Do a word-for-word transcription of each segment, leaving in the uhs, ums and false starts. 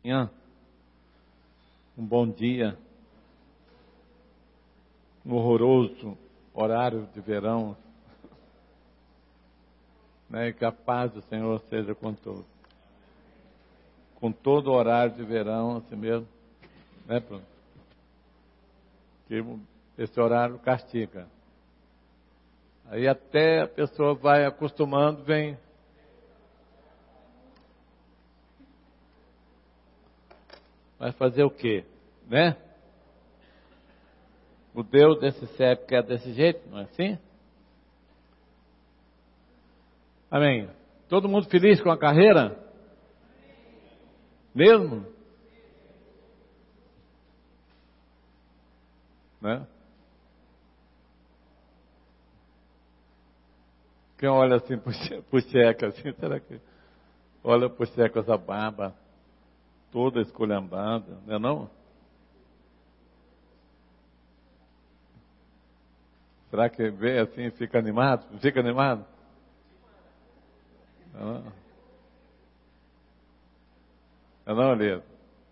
manhã, um bom dia, um horroroso horário de verão, né? E que a paz do Senhor seja com todos. Com todo o horário de verão, assim mesmo, né, Bruno? Que esse horário castiga. Aí até a pessoa vai acostumando, vem. Vai fazer o quê? Né? O Deus desse século quer desse jeito, não é assim? Amém. Todo mundo feliz com a carreira? Mesmo? Né? Quem olha assim por checa, assim, será que olha por checa essa barba toda esculhambada, não é não? Será que vê assim e fica animado? Fica animado? Não, não, não, Elias?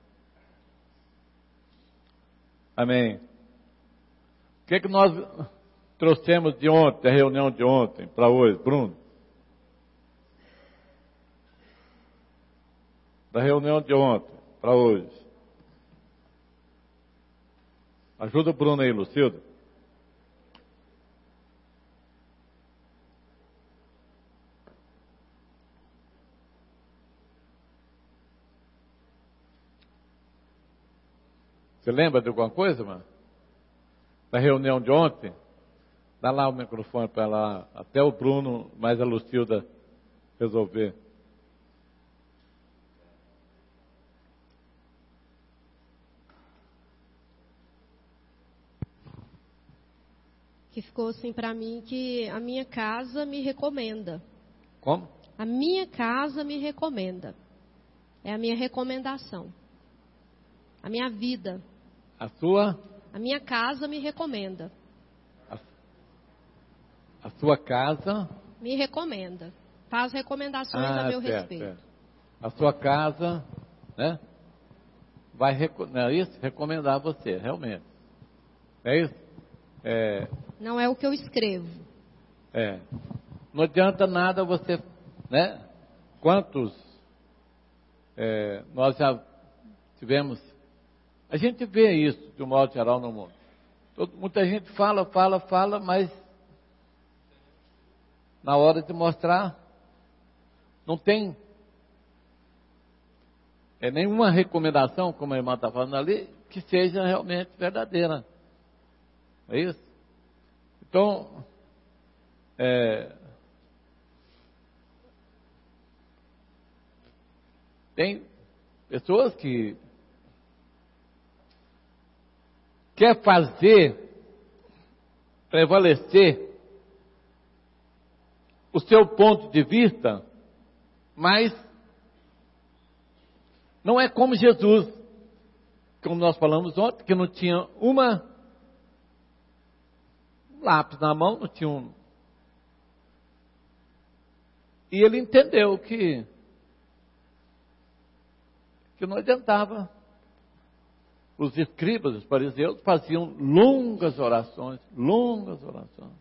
Amém. O que é que nós trouxemos de ontem, da reunião de ontem, para hoje, Bruno? Da reunião de ontem, para hoje. Ajuda o Bruno aí, Lucildo. Você lembra de alguma coisa, mano? Da reunião de ontem? Dá lá o microfone para lá, até o Bruno, mais a Lucilda resolver. Que ficou assim para mim que a minha casa me recomenda. Como? A minha casa me recomenda. É a minha recomendação. A minha vida. A sua? A minha casa me recomenda. A, a sua casa? Me recomenda. Faz recomendações ah, a meu certo, respeito. Certo. A sua casa, né? Vai, não é isso? Recomendar você, realmente. É isso? É, não é o que eu escrevo. É. Não adianta nada você, né? Quantos é, nós já tivemos. A gente vê isso de um modo geral no mundo. Todo, muita gente fala, fala, fala, mas na hora de mostrar, não tem é, nenhuma recomendação, como a irmã está falando ali, que seja realmente verdadeira. É isso? Então, é, tem pessoas que quer fazer prevalecer o seu ponto de vista, mas não é como Jesus, como nós falamos ontem, que não tinha uma lápis na mão, não tinha um. E ele entendeu que, que não adiantava. Os escribas, os fariseus, faziam longas orações, longas orações.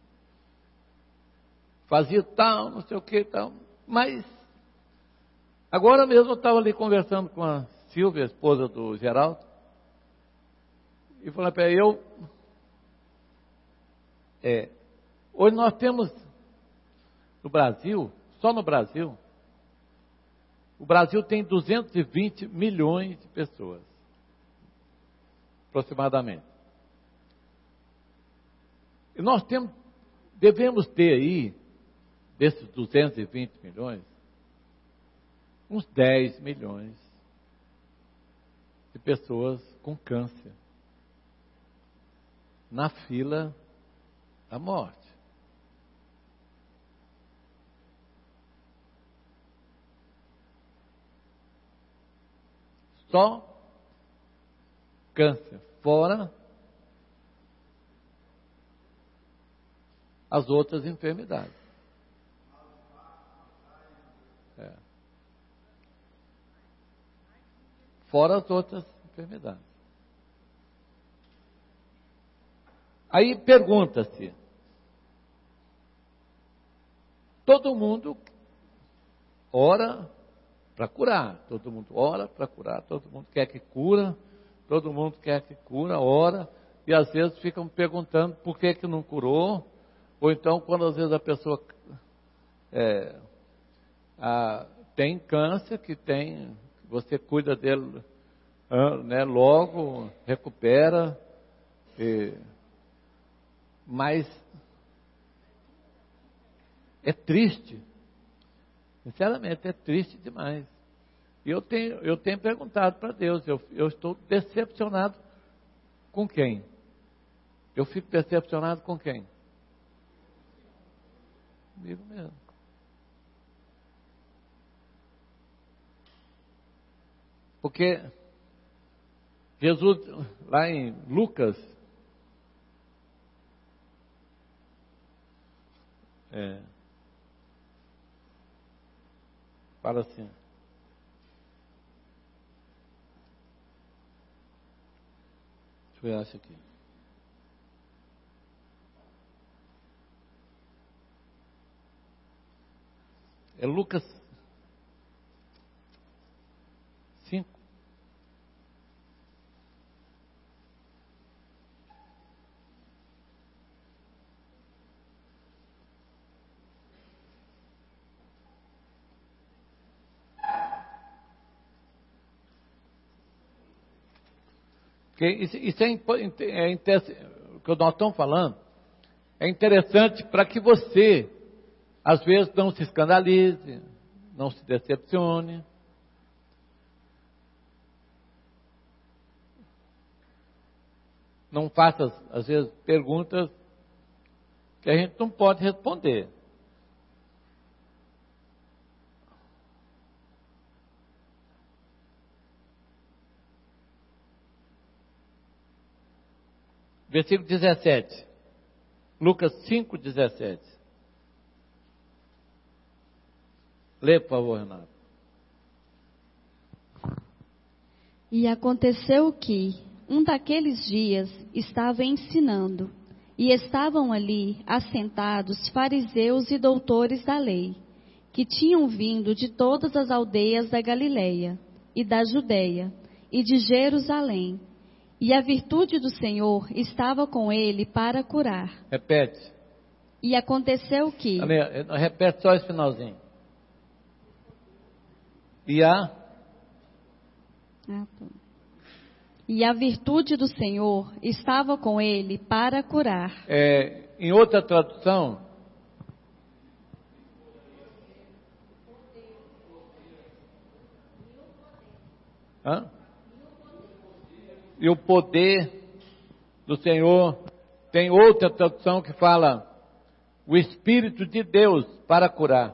Fazia tal, não sei o que tal. Mas, agora mesmo eu estava ali conversando com a Silvia, a esposa do Geraldo, e falei para eu, é, hoje nós temos no Brasil, só no Brasil, o Brasil tem duzentos e vinte milhões de pessoas. Aproximadamente. E nós temos, devemos ter aí, desses duzentos e vinte milhões, uns dez milhões de pessoas com câncer na fila da morte. Só câncer, fora as outras enfermidades. É. fora as outras enfermidades. Aí pergunta-se, todo mundo ora para curar, todo mundo ora para curar, todo mundo quer que cura, todo mundo quer que cura, ora, e às vezes ficam perguntando por que que não curou, ou então quando às vezes a pessoa é, a, tem câncer, que tem, você cuida dele, né, logo, recupera, e, mas é triste, sinceramente é triste demais. E eu tenho, eu tenho perguntado para Deus, eu, eu estou decepcionado com quem? Eu fico decepcionado com quem? Comigo mesmo. Porque Jesus, lá em Lucas, é, fala assim, deixa eu ver, acho aqui. É Lucas cinco. Porque isso, isso é, é, é, o que nós estamos falando é interessante para que você, às vezes, não se escandalize, não se decepcione. Não faça, às vezes, perguntas que a gente não pode responder. Versículo dezessete. Lucas cinco, dezessete. Lê, por favor, Renato. E aconteceu que, um daqueles dias, estava ensinando, e estavam ali assentados fariseus e doutores da lei, que tinham vindo de todas as aldeias da Galileia, e da Judeia, e de Jerusalém. E a virtude do Senhor estava com ele para curar. Repete. E aconteceu que... Repete só esse finalzinho. E a... Ah, tá. E a virtude do Senhor estava com ele para curar. É, em outra tradução... Hã? E o poder do Senhor, tem outra tradução que fala, o Espírito de Deus para curar.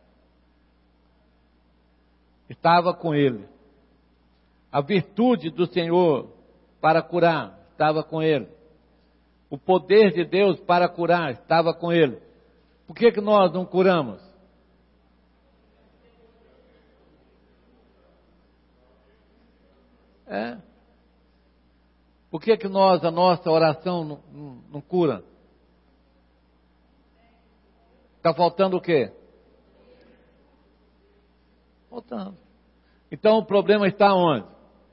Estava com ele. A virtude do Senhor para curar estava com ele. O poder de Deus para curar estava com ele. Por que que nós não curamos? É. Por que que nós, a nossa oração não, não, não cura? Está faltando o quê? Faltando. Então o problema está onde?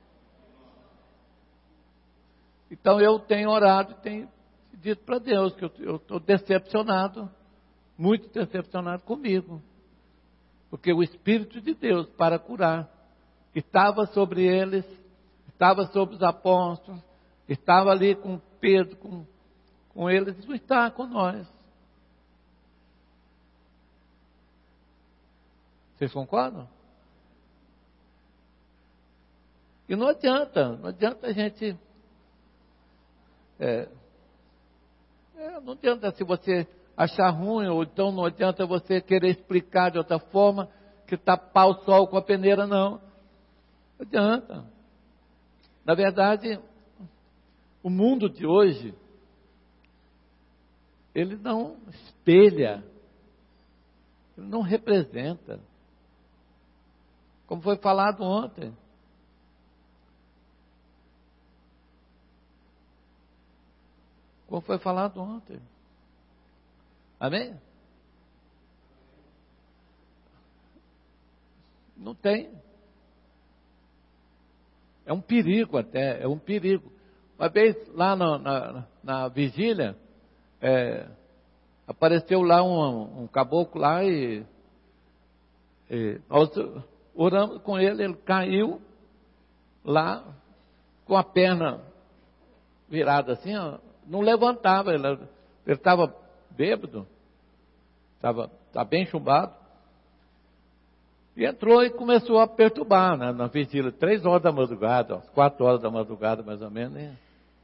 Então eu tenho orado e tenho dito para Deus que eu estou decepcionado, muito decepcionado comigo. Porque o Espírito de Deus para curar estava sobre eles, estava sobre os apóstolos, estava ali com Pedro, com, com eles, não está com nós. Vocês concordam? E não adianta, não adianta a gente... É, é, não adianta se você achar ruim, ou então não adianta você querer explicar de outra forma, que tapar o sol com a peneira, não. Não adianta. Na verdade... O mundo de hoje, ele não espelha, ele não representa. Como foi falado ontem, como foi falado ontem. Amém? Não tem. É um perigo até, é um perigo. Uma vez lá na, na, na vigília, é, apareceu lá um, um caboclo lá e, e nós oramos com ele, ele caiu lá com a perna virada assim, ó, não levantava, ele estava bêbado, estava tá bem chumbado, e entrou e começou a perturbar, né, na vigília, três horas da madrugada, ó, quatro horas da madrugada mais ou menos, e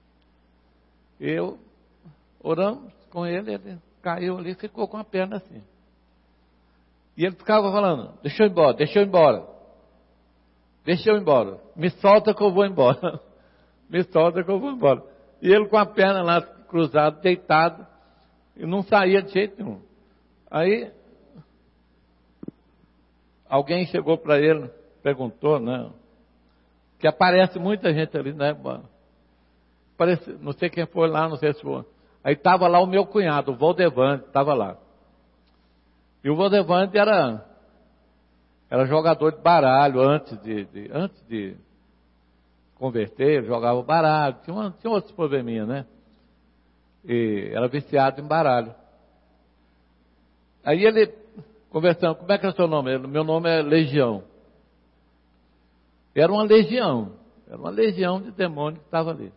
eu oramos com ele, ele caiu ali e ficou com a perna assim. E ele ficava falando, deixa eu ir embora, deixa eu ir embora, deixa eu ir embora, me solta que eu vou embora, me solta que eu vou embora. E ele com a perna lá cruzada, deitado, e não saía de jeito nenhum. Aí, alguém chegou para ele, perguntou, né, que aparece muita gente ali, né, parece, não sei quem foi lá, não sei se foi. Aí estava lá o meu cunhado, o Valdevante, estava lá. E o Valdevante era, era jogador de baralho antes de, de, antes de converter, ele jogava baralho, tinha, uma, tinha outros probleminhas, né? E era viciado em baralho. Aí ele, conversando, como é que é o seu nome? Ele, meu nome é Legião. Era uma legião, era uma legião de demônio que estava ali.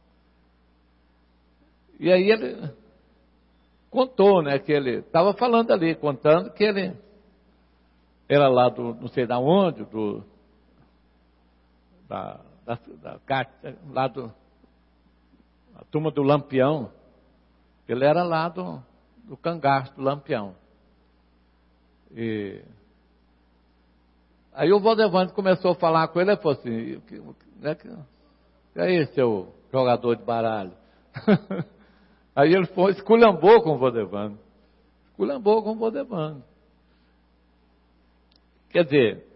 E aí ele contou, né, que ele estava falando ali, contando que ele era lá do, não sei da onde, do, da, da, da, lá do, a turma do Lampião, ele era lá do, do cangaço do Lampião. E aí o Valdevante começou a falar com ele, ele falou assim, que, né, que, que é esse seu jogador de baralho? Aí ele foi, esculhambou com o Valdevante. Esculhambou com o Valdevante. Quer dizer,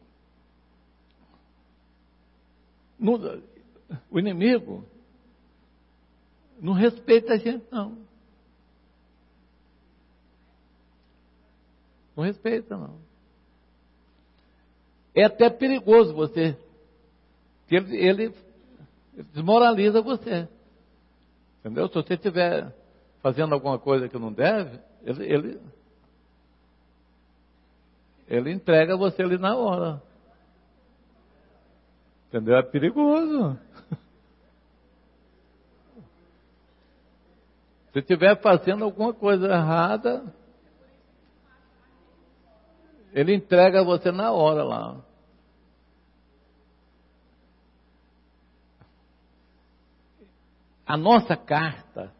no, o inimigo não respeita a gente, não. Não respeita, não. É até perigoso você, que ele, ele desmoraliza você. Entendeu? Se você estiver fazendo alguma coisa que não deve, ele, ele, ele entrega você ali na hora. Entendeu? É perigoso. Se estiver fazendo alguma coisa errada, ele entrega você na hora lá. A nossa carta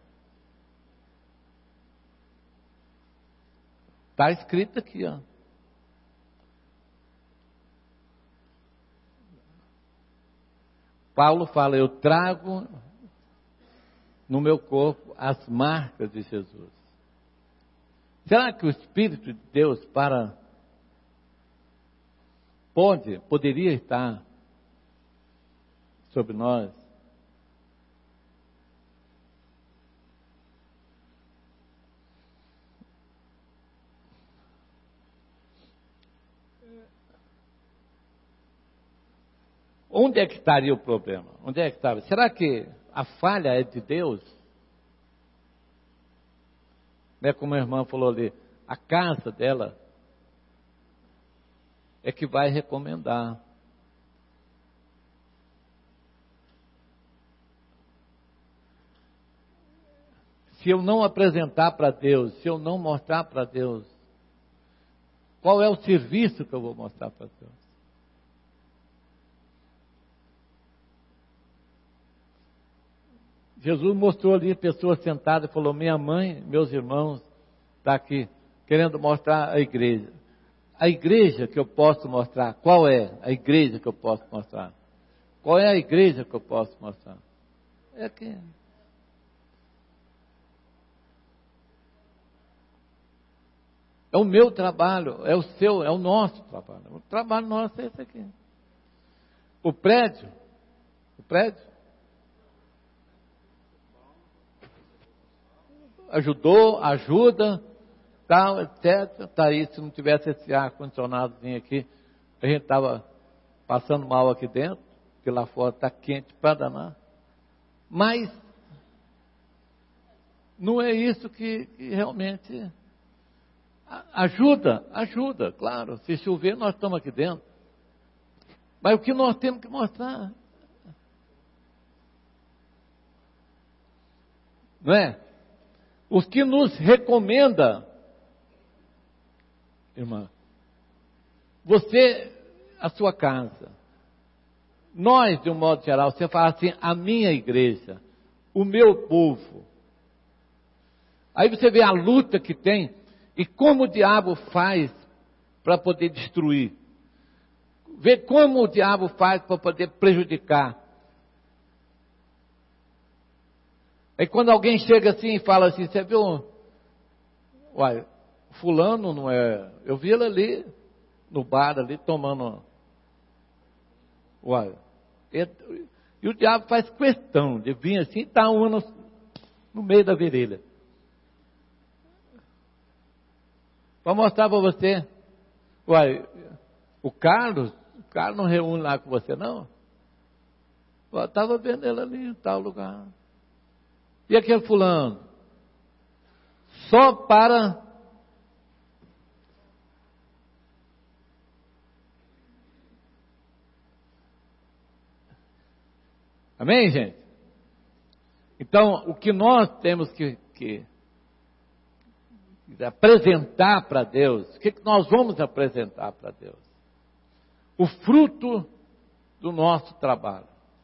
está escrita aqui, ó. Paulo fala, eu trago no meu corpo as marcas de Jesus. Será que o Espírito de Deus para pode, poderia estar sobre nós? Onde é que estaria o problema? Onde é que estava? Será que a falha é de Deus? Né, como a irmã falou ali, a casa dela é que vai recomendar. Se eu não apresentar para Deus, se eu não mostrar para Deus, qual é o serviço que eu vou mostrar para Deus? Jesus mostrou ali pessoas sentadas e falou, minha mãe, meus irmãos, está aqui, querendo mostrar a igreja. A igreja que eu posso mostrar, qual é a igreja que eu posso mostrar? Qual é a igreja que eu posso mostrar? É aqui. É o meu trabalho, é o seu, é o nosso trabalho. O trabalho nosso é esse aqui. O prédio, o prédio, ajudou, ajuda, tal, etcétera. Tá aí, se não tivesse esse ar-condicionadozinho aqui, a gente estava passando mal aqui dentro, porque lá fora está quente para danar. Mas não é isso que, que realmente ajuda, ajuda, claro. Se chover, nós estamos aqui dentro. Mas o que nós temos que mostrar, não é? O que nos recomenda, irmã, você, a sua casa, nós, de um modo geral, você fala assim, a minha igreja, o meu povo. Aí você vê a luta que tem e como o diabo faz para poder destruir. Vê como o diabo faz para poder prejudicar. Aí quando alguém chega assim e fala assim, você viu, uai, fulano não é, eu vi ele ali, no bar ali, tomando, uai, e, e o diabo faz questão de vir assim e dar um no, no meio da virilha. Para mostrar para você, uai, o Carlos, o Carlos não reúne lá com você não? Eu estava vendo ele ali em tal lugar. E aquele fulano? Só para amém, gente? Então, o que nós temos que, que apresentar para Deus, o que, que nós vamos apresentar para Deus? O fruto do nosso trabalho.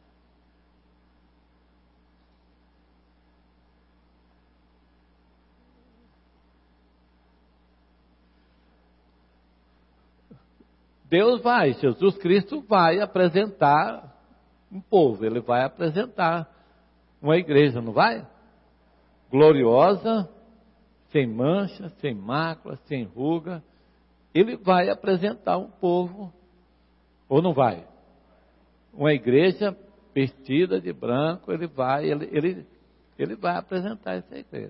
Deus vai, Jesus Cristo vai apresentar um povo, Ele vai apresentar uma igreja, não vai? Gloriosa, sem mancha, sem mácula, sem ruga. Ele vai apresentar um povo, ou não vai? Uma igreja vestida de branco, Ele vai, Ele, ele, ele vai apresentar essa igreja.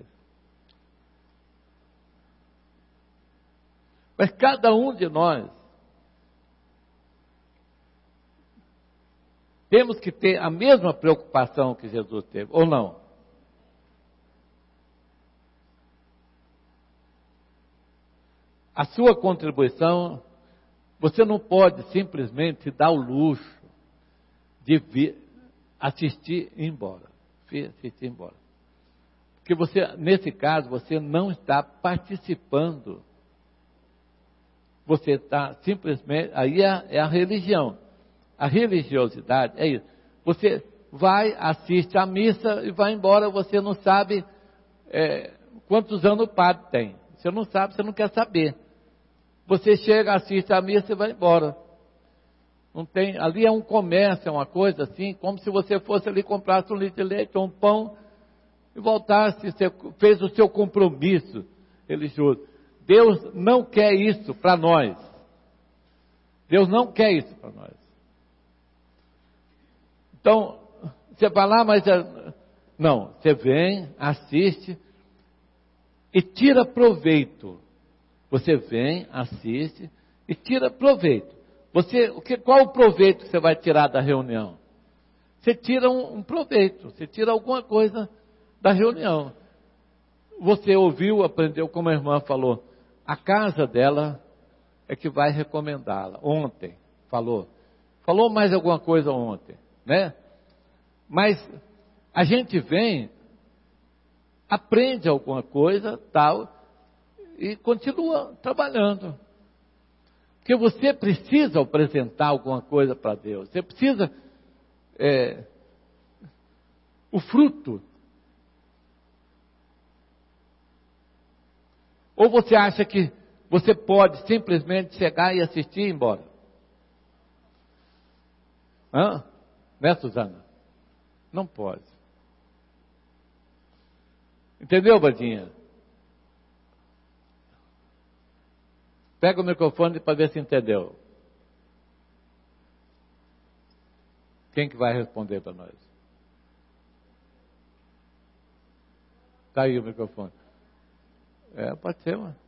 Mas cada um de nós temos que ter a mesma preocupação que Jesus teve, ou não? A sua contribuição, você não pode simplesmente dar o luxo de vir, assistir e ir embora. Assistir e ir embora. Porque você, nesse caso, você não está participando. Você está simplesmente, aí é, é a religião. A religiosidade é isso. Você vai, assiste a missa e vai embora, você não sabe é, quantos anos o padre tem. Você não sabe, você não quer saber. Você chega, assiste a missa e vai embora. Não tem, ali é um comércio, é uma coisa assim, como se você fosse ali, comprasse um litro de leite ou um pão e voltasse, você fez o seu compromisso religioso. Deus não quer isso para nós. Deus não quer isso para nós. Então, você vai lá, mas não, você vem, assiste e tira proveito. Você vem, assiste e tira proveito. Você, o que, qual o proveito que você vai tirar da reunião? Você tira um, um proveito, você tira alguma coisa da reunião. Você ouviu, aprendeu, como a irmã falou, a casa dela é que vai recomendá-la. Ontem falou. Falou mais alguma coisa ontem, né? Mas a gente vem, aprende alguma coisa, tal, e continua trabalhando. Porque você precisa apresentar alguma coisa para Deus. Você precisa, é, o fruto. Ou você acha que você pode simplesmente chegar e assistir e ir embora? Hã? Né, Suzana? Não pode. Entendeu, Badinha? Pega o microfone para ver se entendeu. Quem que vai responder para nós? Está aí o microfone. É, pode ser, mano.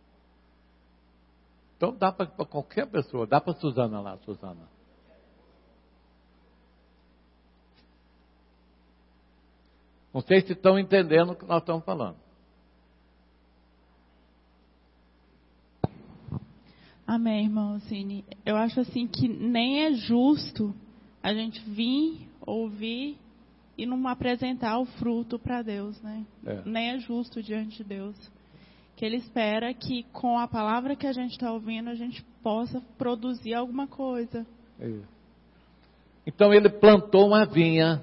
Então dá para qualquer pessoa, dá para Suzana lá, Suzana. Não sei se estão entendendo o que nós estamos falando. Amém, irmão Cine. Eu acho assim que nem é justo a gente vir, ouvir e não apresentar o fruto para Deus, né? É. Nem é justo diante de Deus. Que Ele espera que com a palavra que a gente está ouvindo, a gente possa produzir alguma coisa. É. Então Ele plantou uma vinha,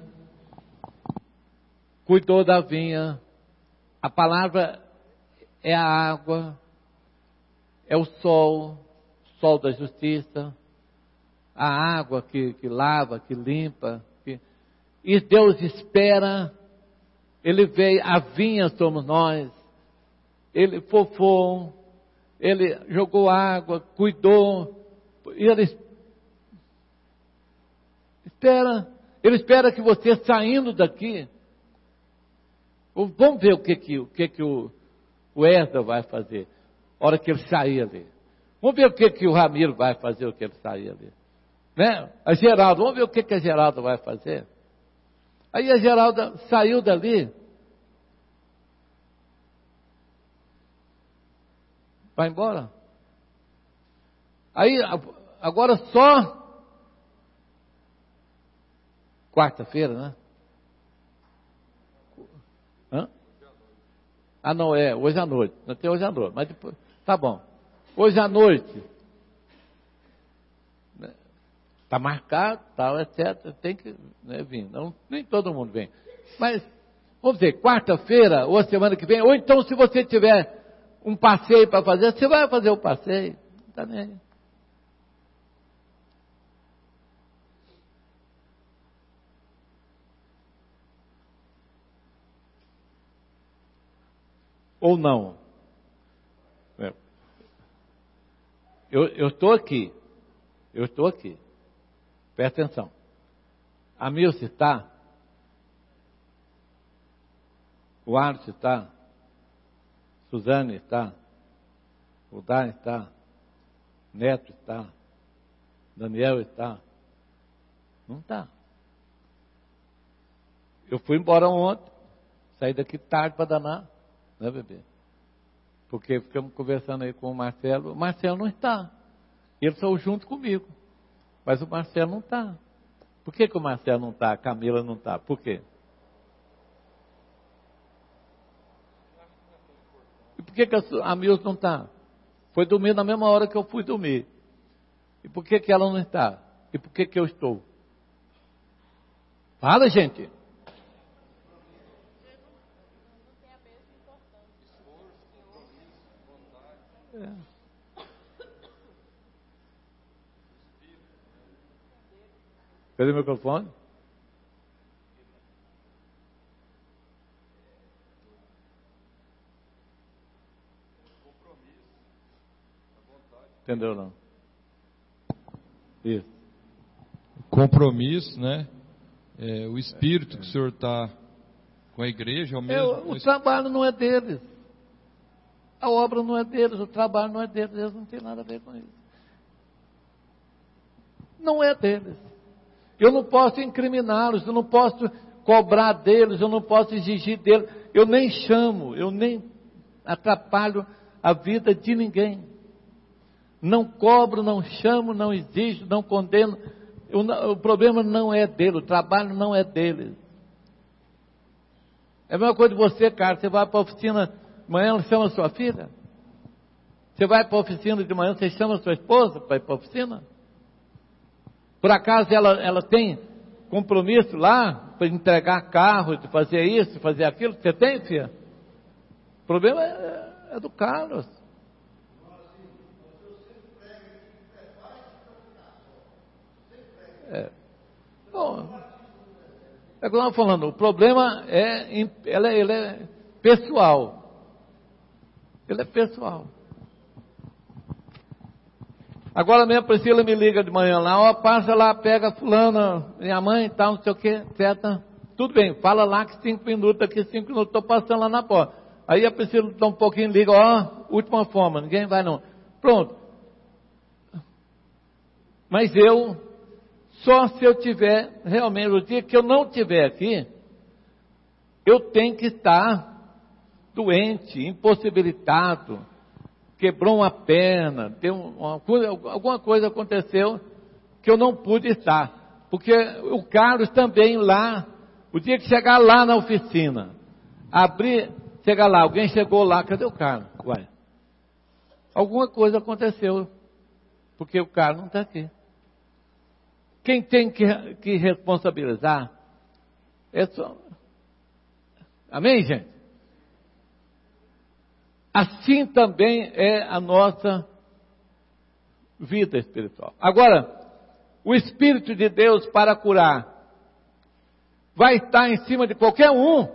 cuidou da vinha. A palavra é a água, é o sol, sol da justiça, a água que, que lava, que limpa. Que... E Deus espera, Ele veio, a vinha somos nós, Ele fofou, Ele jogou água, cuidou, e Ele espera, Ele espera que você saindo daqui, vamos ver o que, que, o, que, que o, o Ezra vai fazer, a hora que ele sair ali. Vamos ver o que, que o Ramiro vai fazer, o que ele sair ali. Né? A Geralda, vamos ver o que, que a Geralda vai fazer. Aí a Geralda saiu dali, vai embora. Aí, agora só quarta-feira, né? Hã? Ah, não, é, hoje à noite. Não tem hoje à noite, mas depois, tá bom. Hoje à noite, está marcado, tal, etcétera. Tem que, né, vir. Não, nem todo mundo vem. Mas, vamos dizer, quarta-feira, ou a semana que vem, ou então se você tiver um passeio para fazer, você vai fazer o passeio. Não está nem aí. Ou não. Eu estou aqui. Eu estou aqui. Presta atenção. A Milce está. O Arce está. Suzane está. O Dan está. Neto está. Daniel está. Não está. Eu fui embora ontem. Saí daqui tarde para danar. Né, bebê? Porque ficamos conversando aí com o Marcelo. O Marcelo não está. Ele saiu junto comigo. Mas o Marcelo não está. Por que, que o Marcelo não está? A Camila não está? Por quê? E por que, que a Milce não está? Foi dormir na mesma hora que eu fui dormir. E por que, que ela não está? E por que, que eu estou? Fala, gente. É. Cadê o microfone? Entendeu não? Isso. Compromisso, né? É, o espírito é, é. que o senhor está com a igreja é o mesmo. É, o, o trabalho não é deles. A obra não é deles, o trabalho não é deles, eles não têm nada a ver com isso. Não é deles. Eu não posso incriminá-los, eu não posso cobrar deles, eu não posso exigir deles, eu nem chamo, eu nem atrapalho a vida de ninguém. Não cobro, não chamo, não exijo, não condeno. Eu, o problema não é dele, o trabalho não é dele. É a mesma coisa de você, cara, você vai para a oficina de manhã, você chama a sua filha? Você vai para a oficina de manhã, você chama a sua esposa para ir para a oficina? Por acaso ela, ela tem compromisso lá para entregar carro, de fazer isso, de fazer aquilo? Você tem, filha? O problema é, é do Carlos. É. Bom, é como eu estava falando, o problema é, ele é, ele é pessoal. Ele é pessoal. Agora mesmo a Priscila me liga de manhã lá, ó, passa lá, pega fulana, minha mãe e tal, não sei o que, etcétera. Tudo bem, fala lá que cinco minutos, aqui cinco minutos, estou passando lá na porta. Aí a Priscila dá um pouquinho, liga, ó, última forma, ninguém vai não. Pronto. Mas eu, só se eu tiver, realmente, o dia que eu não estiver aqui, eu tenho que estar doente, impossibilitado, quebrou uma perna, tem uma coisa, alguma coisa aconteceu que eu não pude estar. Porque o Carlos também lá, o dia que chegar lá na oficina, abrir, chegar lá, alguém chegou lá, cadê o Carlos? Ué, alguma coisa aconteceu, porque o Carlos não está aqui. Quem tem que, que responsabilizar é só... Amém, gente? Assim também é a nossa vida espiritual. Agora, o Espírito de Deus para curar vai estar em cima de qualquer um.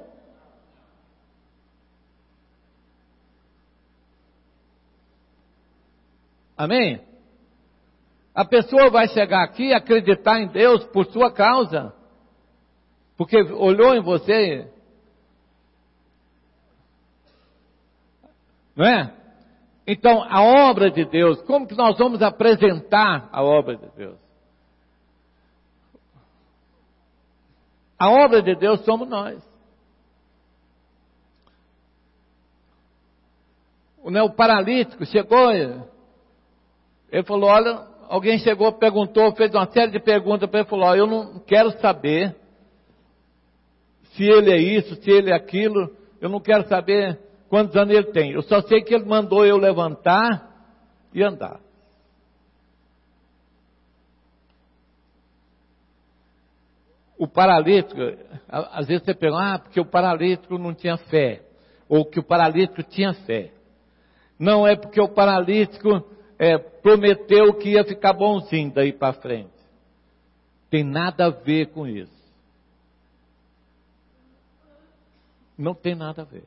Amém? A pessoa vai chegar aqui e acreditar em Deus por sua causa, porque olhou em você, não é? Então, a obra de Deus, como que nós vamos apresentar a obra de Deus? A obra de Deus somos nós. O paralítico chegou, ele falou, olha, alguém chegou, perguntou, fez uma série de perguntas para ele, falou, olha, eu não quero saber se ele é isso, se ele é aquilo, eu não quero saber quantos anos ele tem. Eu só sei que ele mandou eu levantar e andar. O paralítico, às vezes você pergunta, ah, porque o paralítico não tinha fé, ou que o paralítico tinha fé. Não é porque o paralítico é, prometeu que ia ficar bonzinho daí para frente. Tem nada a ver com isso. Não tem nada a ver.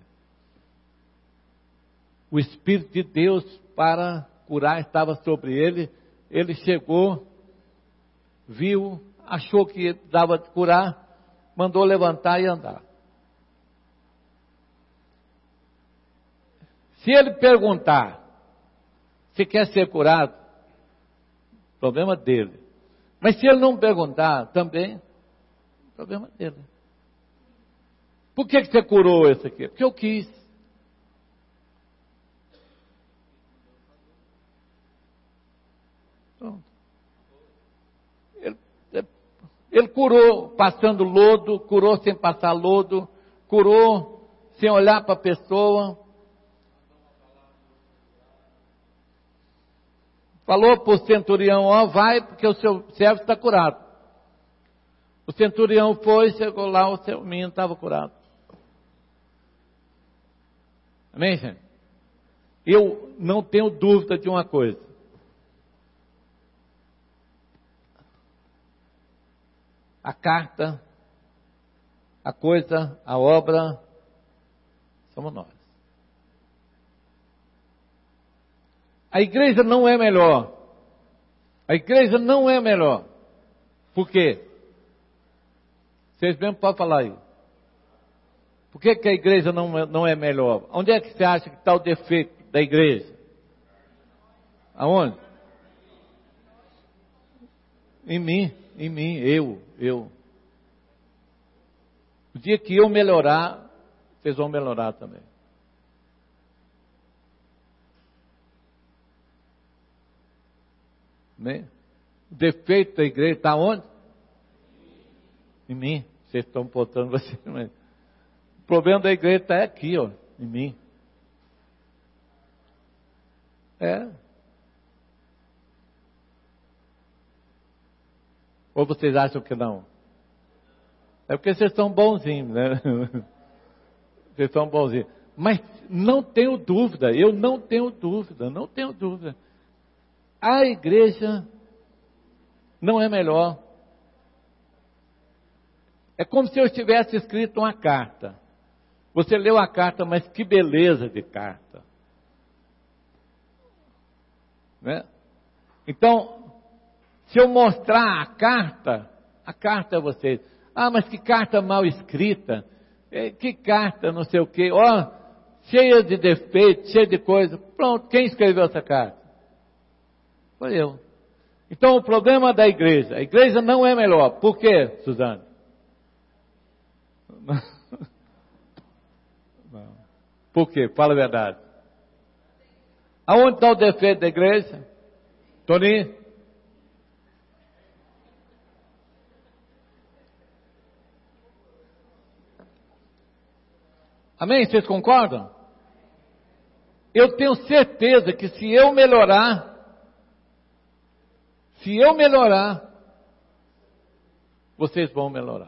O Espírito de Deus para curar estava sobre ele. Ele chegou, viu, achou que dava de curar, mandou levantar e andar. Se ele perguntar se quer ser curado, problema dele. Mas se ele não perguntar, também, problema dele. Por que, que você curou esse aqui? Porque eu quis. Pronto. Ele, ele curou passando lodo, curou sem passar lodo, curou sem olhar para a pessoa. Falou para o centurião, ó, vai, porque o seu servo está curado. O centurião foi, chegou lá, o seu menino estava curado. Amém, gente? Eu não tenho dúvida de uma coisa. A carta, a coisa, a obra, somos nós. A igreja não é melhor. A igreja não é melhor. Por quê? Vocês mesmo podem falar aí. Por que, que a igreja não é, não é melhor? Onde é que você acha que está o defeito da igreja? Aonde? Em mim, em mim, eu, eu. O dia que eu melhorar, vocês vão melhorar também. Né? O defeito da igreja está onde? Em mim. Vocês estão botando você, mas o problema da igreja está aqui, ó, em mim. É. Ou vocês acham que não? É porque vocês são bonzinhos, né? Vocês são bonzinhos. Mas não tenho dúvida, eu não tenho dúvida, não tenho dúvida. A igreja não é melhor. É como se eu tivesse escrito uma carta. Você leu a carta, mas que beleza de carta. Né? Então, se eu mostrar a carta, a carta é vocês. Ah, mas que carta mal escrita. Que carta não sei o quê. Ó, cheia de defeitos, cheia de coisa. Pronto, quem escreveu essa carta? Foi eu. Então o problema da igreja, a igreja não é melhor. Por quê, Suzane? Não. Por quê? Fala a verdade. Aonde está o defeito da igreja? Toninho? Amém? Vocês concordam? Eu tenho certeza que se eu melhorar, se eu melhorar, vocês vão melhorar.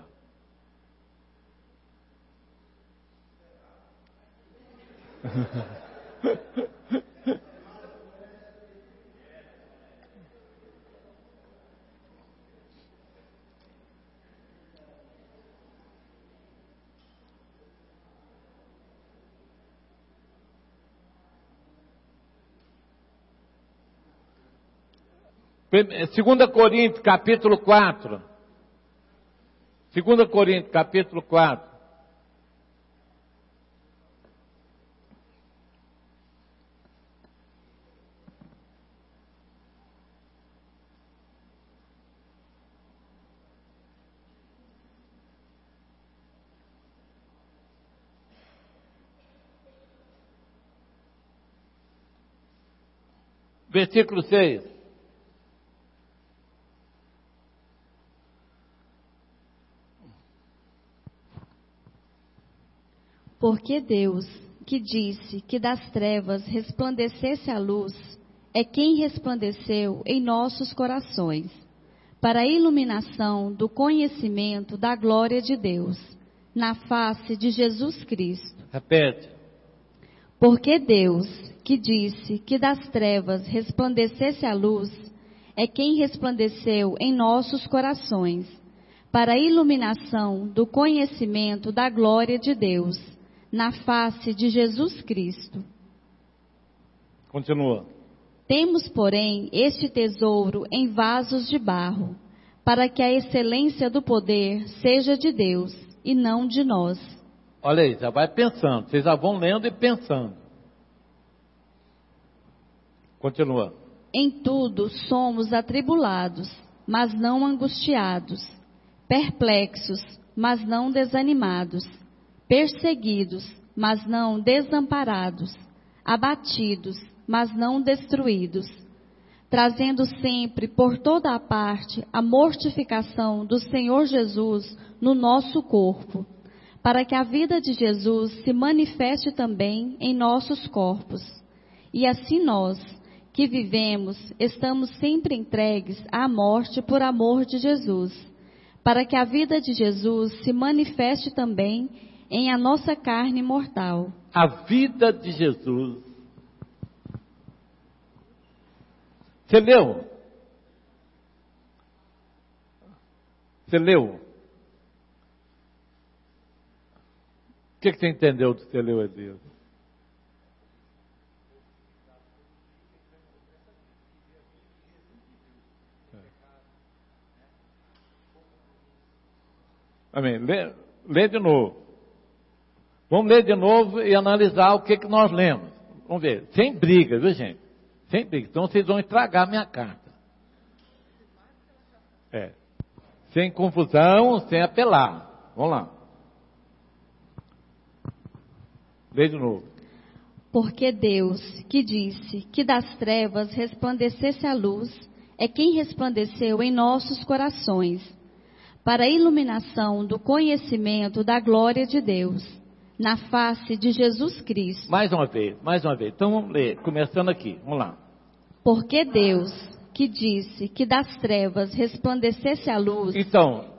Segunda Coríntios, capítulo quatro. Segunda Coríntios, capítulo quatro. Versículo seis. Porque Deus, que disse que das trevas resplandecesse a luz, é quem resplandeceu em nossos corações, para a iluminação do conhecimento da glória de Deus, na face de Jesus Cristo. Repete. Porque Deus, que disse que das trevas resplandecesse a luz, é quem resplandeceu em nossos corações, para a iluminação do conhecimento da glória de Deus, na face de Jesus Cristo. Continua. Temos, porém, este tesouro em vasos de barro, para que a excelência do poder seja de Deus e não de nós. Olha aí, já vai pensando, vocês já vão lendo e pensando. Continua. Em tudo somos atribulados, mas não angustiados, perplexos, mas não desanimados, perseguidos, mas não desamparados, abatidos, mas não destruídos, trazendo sempre por toda a parte a mortificação do Senhor Jesus no nosso corpo, para que a vida de Jesus se manifeste também em nossos corpos. E assim nós, que vivemos, estamos sempre entregues à morte por amor de Jesus, para que a vida de Jesus se manifeste também em a nossa carne mortal. A vida de Jesus. Você leu? Você leu? O que, que você entendeu do que você leu, Elias? Amém. Lê, lê de novo. Vamos ler de novo e analisar o que, que nós lemos. Vamos ver. Sem briga, viu, gente? Sem briga. Então vocês vão estragar minha carta. É. Sem confusão, sem apelar. Vamos lá. Lê de novo. Porque Deus, que disse que das trevas resplandecesse a luz, é quem resplandeceu em nossos corações, para a iluminação do conhecimento da glória de Deus, na face de Jesus Cristo. Mais uma vez, mais uma vez. Então vamos ler, começando aqui. Vamos lá. Porque Deus, que disse que das trevas resplandecesse a luz. Então,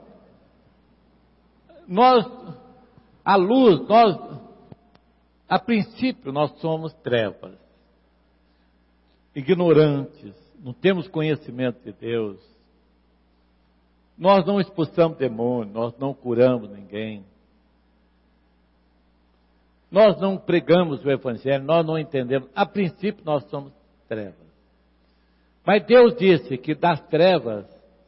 nós, a luz, nós, a princípio nós somos trevas, ignorantes, não temos conhecimento de Deus. Nós não expulsamos demônios, nós não curamos ninguém. Nós não pregamos o Evangelho, nós não entendemos. A princípio nós somos trevas. Mas Deus disse que das trevas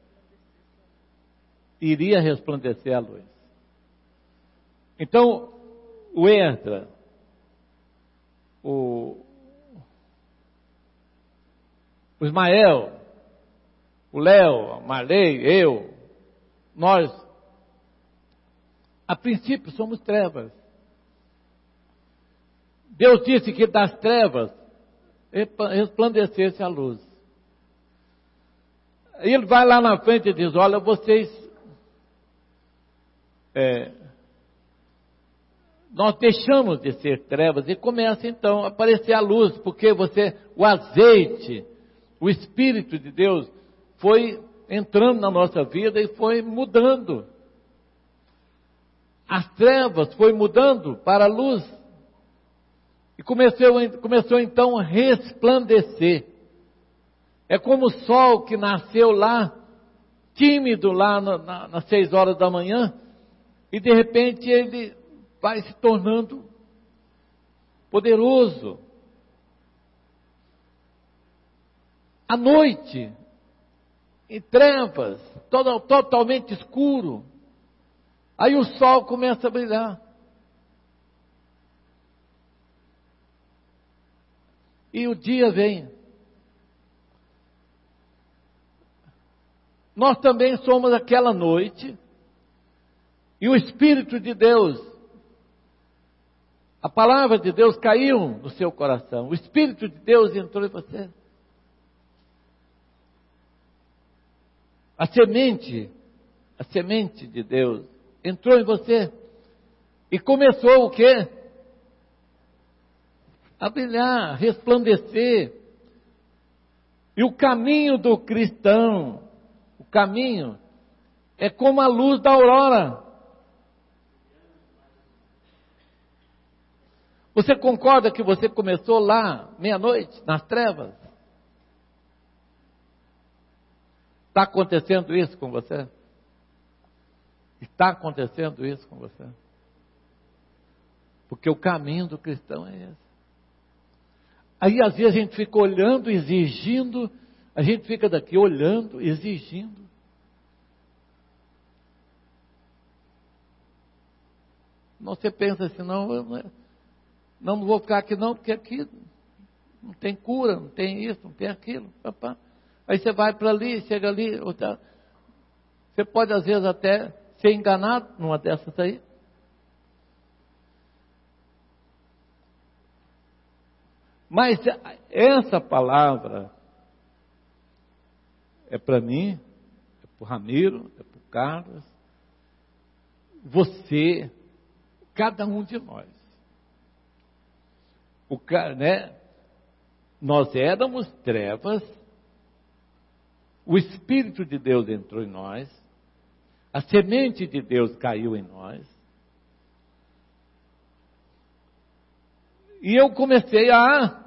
iria resplandecer a luz. Então, o Esdras, o, o Ismael, o Léo, a Marley, eu, nós, a princípio somos trevas. Deus disse que das trevas resplandecesse a luz. Ele vai lá na frente e diz, olha, vocês, é, nós deixamos de ser trevas e começa então a aparecer a luz, porque você, o azeite, o Espírito de Deus foi entrando na nossa vida e foi mudando. As trevas foi mudando para a luz. E começou, começou então a resplandecer. É como o sol que nasceu lá, tímido lá na, na, nas seis horas da manhã, e de repente ele vai se tornando poderoso. À noite, em trevas, todo, totalmente escuro, aí o sol começa a brilhar. E o dia vem. Nós também somos aquela noite, e o Espírito de Deus, a palavra de Deus caiu no seu coração, o Espírito de Deus entrou em você. A semente, a semente de Deus entrou em você, e começou o quê? A brilhar, a resplandecer. E o caminho do cristão, o caminho, é como a luz da aurora. Você concorda que você começou lá, meia-noite, nas trevas? Está acontecendo isso com você? Está acontecendo isso com você? Porque o caminho do cristão é esse. Aí às vezes a gente fica olhando, exigindo, a gente fica daqui olhando, exigindo. Não, você pensa assim, não, eu não, não vou ficar aqui não, porque aqui não tem cura, não tem isso, não tem aquilo. Papá. Aí você vai para ali, chega ali, outra. Você pode às vezes até ser enganado numa dessas aí. Mas essa palavra é para mim, é para o Ramiro, é para o Carlos, você, cada um de nós. O, né, nós éramos trevas, o Espírito de Deus entrou em nós, a semente de Deus caiu em nós, e eu comecei a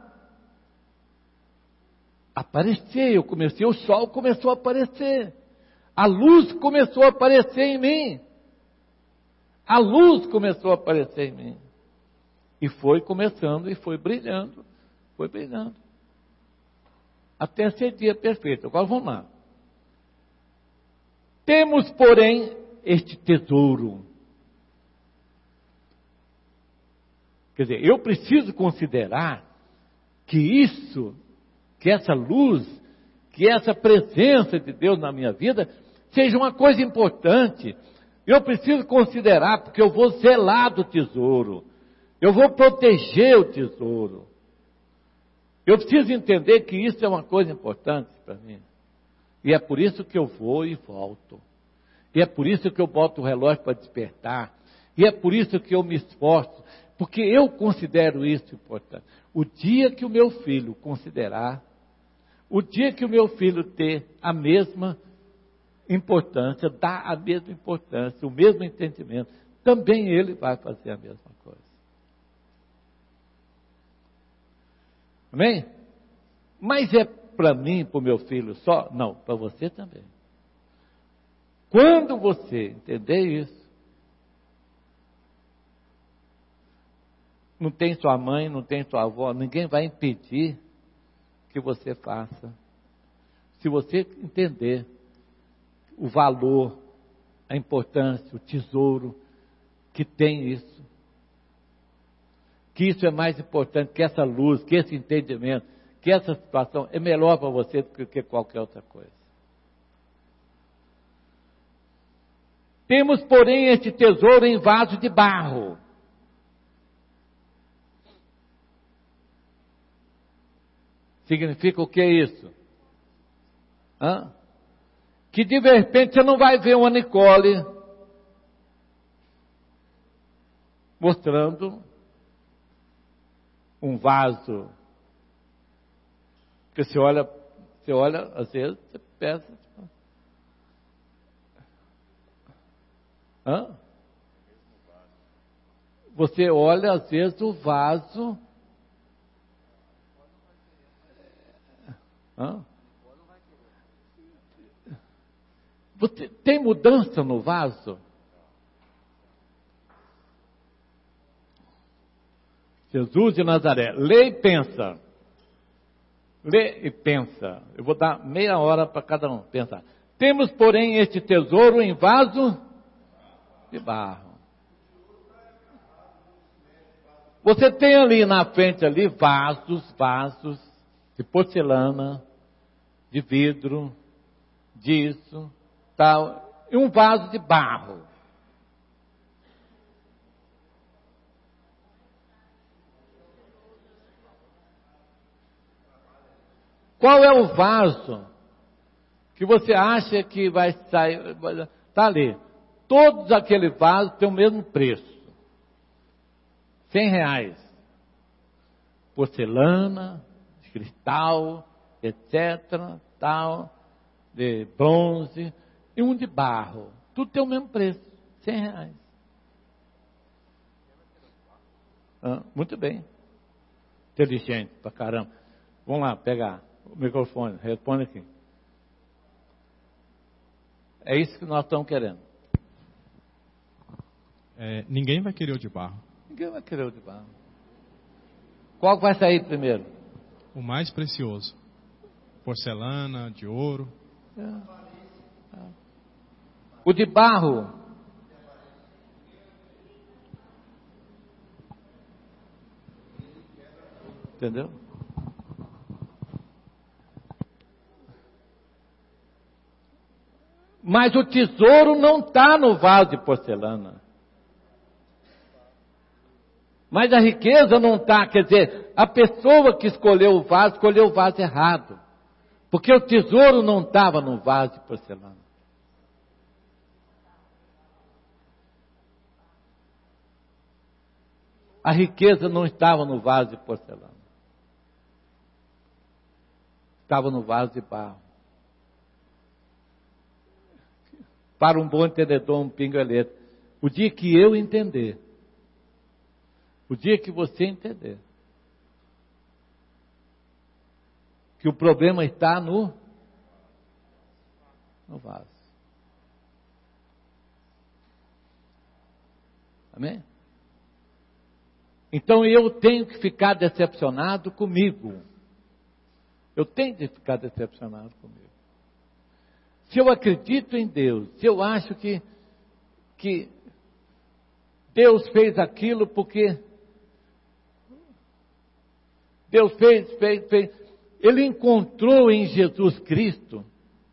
aparecer, eu comecei, o sol começou a aparecer, a luz começou a aparecer em mim, a luz começou a aparecer em mim, e foi começando, e foi brilhando, foi brilhando, até ser dia perfeito. Agora vamos lá. Temos, porém, este tesouro. Quer dizer, eu preciso considerar que isso, que essa luz, que essa presença de Deus na minha vida, seja uma coisa importante. Eu preciso considerar, porque eu vou zelar do tesouro. Eu vou proteger o tesouro. Eu preciso entender que isso é uma coisa importante para mim. E é por isso que eu vou e volto. E é por isso que eu boto o relógio para despertar. E é por isso que eu me esforço. Porque eu considero isso importante. O dia que o meu filho considerar, o dia que o meu filho ter a mesma importância, dar a mesma importância, o mesmo entendimento, também ele vai fazer a mesma coisa. Amém? Mas é para mim, para o meu filho só? Não, para você também. Quando você entender isso, não tem sua mãe, não tem sua avó, ninguém vai impedir que você faça. Se você entender o valor, a importância, o tesouro que tem isso. que isso é mais importante, que essa luz, que esse entendimento, que essa situação é melhor para você do que qualquer outra coisa. Temos, porém, este tesouro em vaso de barro. Significa o que é isso? Hã? Que de repente você não vai ver uma Nicole mostrando um vaso. Porque você olha, você olha, às vezes, você pensa. Tipo, hã? Você olha, às vezes, o vaso. Hã? Você, tem mudança no vaso? Jesus de Nazaré, lê e pensa. Lê e pensa. Eu vou dar meia hora para cada um pensar. Temos, porém, este tesouro em vaso de barro. Você tem ali na frente ali vasos, vasos de porcelana, de vidro, disso, tal, e um vaso de barro. Qual é o vaso que você acha que vai sair? Está ali. Todos aqueles vasos têm o mesmo preço. Cem reais. Porcelana, de cristal, etcétera, tal, de bronze, e um de barro. Tudo tem o mesmo preço. Cem reais. Ah, muito bem. Inteligente pra caramba. Vamos lá, pegar o microfone, responde aqui. É isso que nós estamos querendo. É, ninguém vai querer o de barro. Ninguém vai querer o de barro. Qual vai sair primeiro? O mais precioso. Porcelana, de ouro. É. É. O de barro. Entendeu? Mas o tesouro não está no vaso de porcelana. Mas a riqueza não está, quer dizer, a pessoa que escolheu o vaso, escolheu o vaso errado. Porque o tesouro não estava no vaso de porcelana. A riqueza não estava no vaso de porcelana. Estava no vaso de barro. Para um bom entendedor, um pingo elétrico. O dia que eu entender, o dia que você entender, que o problema está no, no vaso. Amém? Então eu tenho que ficar decepcionado comigo. Eu tenho que ficar decepcionado comigo. Se eu acredito em Deus, se eu acho que, que Deus fez aquilo porque Deus fez, fez, fez. Ele encontrou em Jesus Cristo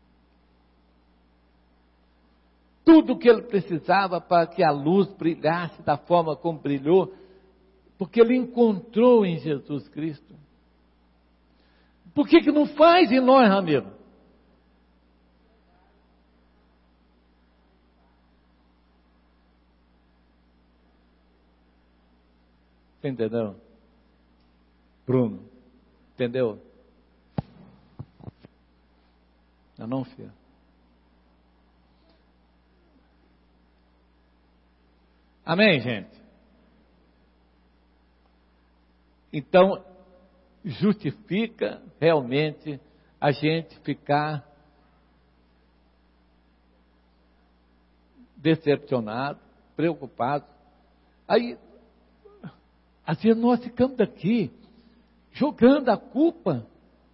tudo o que ele precisava para que a luz brilhasse da forma como brilhou, porque ele encontrou em Jesus Cristo. Por que que não faz em nós, Ramiro? Você entendeu? Bruno, entendeu? Eu não, filho. Amém, gente? Então, justifica realmente a gente ficar decepcionado, preocupado. Aí, às vezes nós ficamos aqui jogando a culpa,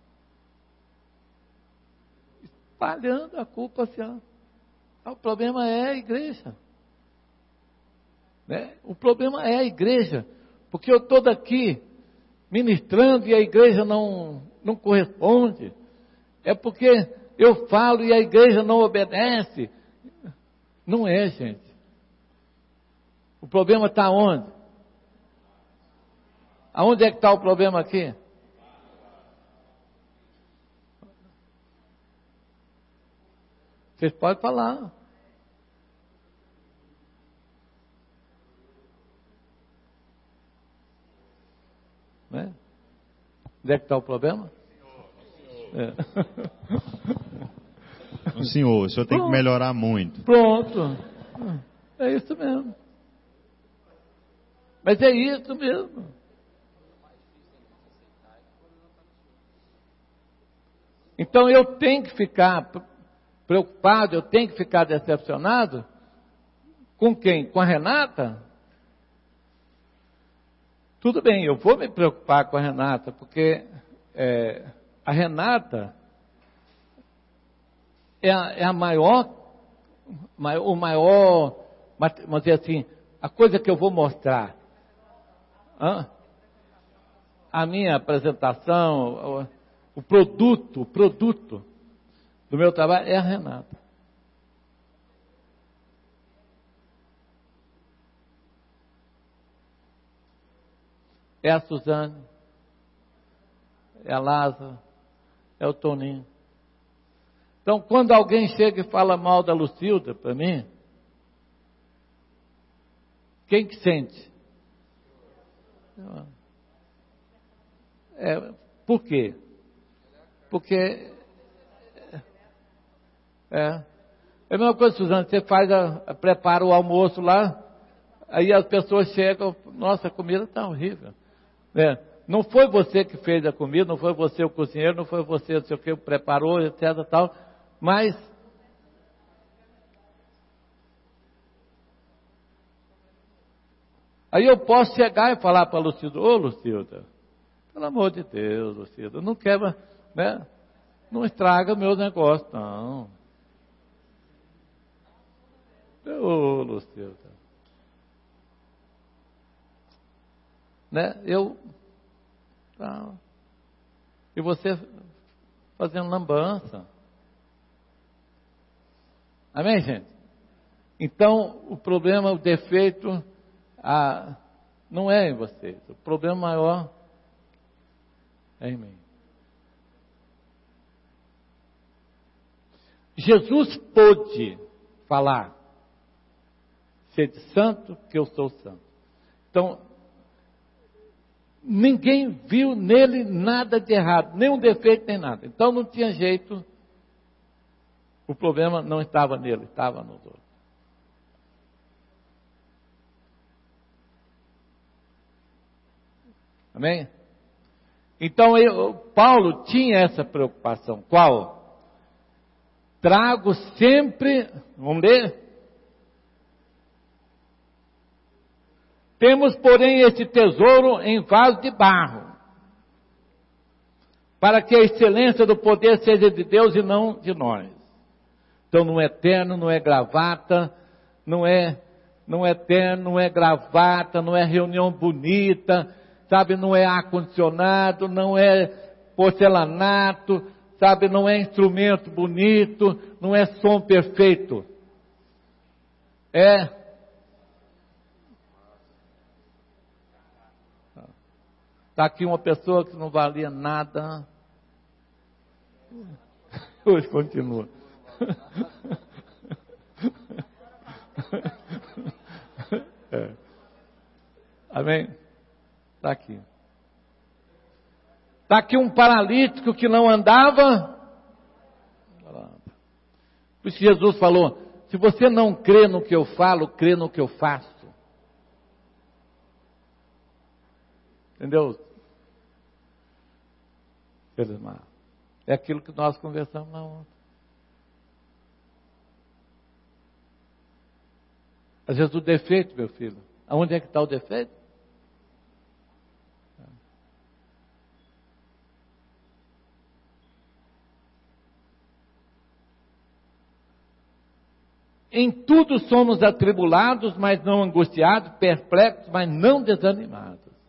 espalhando a culpa assim, ó. Ah, o problema é a igreja. Né? O problema é a igreja. Porque eu estou daqui ministrando e a igreja não, não corresponde. É porque eu falo e a igreja não obedece. Não é, gente. O problema está onde? Aonde é que está o problema aqui? Vocês podem falar. Né? Onde é que está o problema? É. O senhor, o senhor tem Pronto. que melhorar muito. Pronto. É isso mesmo. Mas é isso mesmo. Então eu tenho que ficar preocupado, eu tenho que ficar decepcionado com quem? Com a Renata? Tudo bem, eu vou me preocupar com a Renata, porque é, a Renata é a, é a maior, o maior, vamos dizer assim, a coisa que eu vou mostrar. Hã? A minha apresentação, o, o produto, o produto do meu trabalho é a Renata. É a Suzane, é a Lázaro, é o Toninho. Então, quando alguém chega e fala mal da Lucilda para mim, quem que sente? É, por quê? Porque é, é a mesma coisa, Suzane, você faz a, a, prepara o almoço lá, aí as pessoas chegam, nossa, a comida está horrível. É, não foi você que fez a comida, não foi você o cozinheiro, não foi você não sei o que preparou, etc tal, mas aí eu posso chegar e falar para a Lucilda, ô Lucilda, pelo amor de Deus, Lucilda, não quebra, né? Não estraga meu negócio, não. Ô Lucilda. Né? Eu, tá, e você fazendo lambança. Amém, gente? Então, o problema, o defeito, a, não é em vocês. O problema maior é em mim. Jesus pôde falar, sede santo, que eu sou santo. Então, ninguém viu nele nada de errado, nenhum defeito, nem nada. Então não tinha jeito, o problema não estava nele, estava nos outros. Amém? Então eu, Paulo tinha essa preocupação. Qual? Trago sempre, vamos ler? Temos, porém, esse tesouro em vaso de barro, para que a excelência do poder seja de Deus e não de nós. Então não é terno, não é gravata, não é, não é terno, não é gravata, não é reunião bonita, sabe, não é ar-condicionado, não é porcelanato, sabe, não é instrumento bonito, não é som perfeito. É está aqui uma pessoa que não valia nada. Hoje continua. É. Amém? Está aqui. Está aqui um paralítico que não andava. Por isso Jesus falou, se você não crê no que eu falo, crê no que eu faço. Entendeu? É aquilo que nós conversamos na ontem. Às vezes o defeito, meu filho. Aonde é que está o defeito? Em tudo somos atribulados, mas não angustiados, perplexos, mas não desanimados.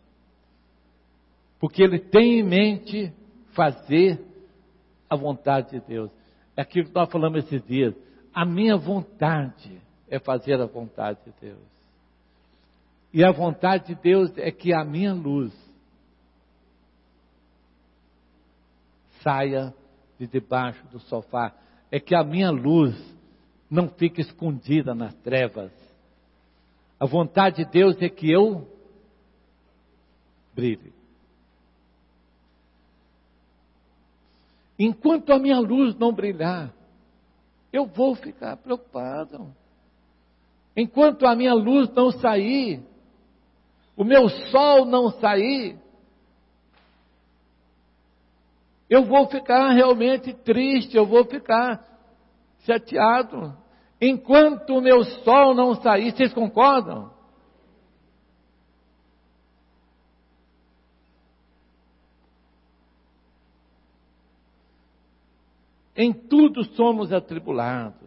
Porque ele tem em mente fazer a vontade de Deus. É aquilo que nós falamos esses dias. A minha vontade é fazer a vontade de Deus. E a vontade de Deus é que a minha luz saia de debaixo do sofá. É que a minha luz não fique escondida nas trevas. A vontade de Deus é que eu brilhe. Enquanto a minha luz não brilhar, eu vou ficar preocupado. Enquanto a minha luz não sair, o meu sol não sair, eu vou ficar realmente triste, eu vou ficar chateado. Enquanto o meu sol não sair, vocês concordam? Em tudo somos atribulados,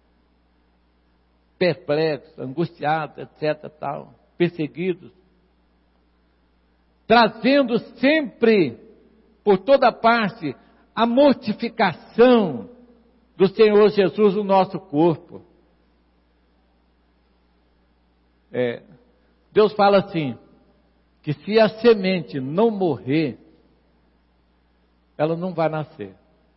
perplexos, angustiados, etc, tal, perseguidos, trazendo sempre, por toda parte, a mortificação do Senhor Jesus no nosso corpo. É, Deus fala assim, que se a semente não morrer, ela não vai nascer.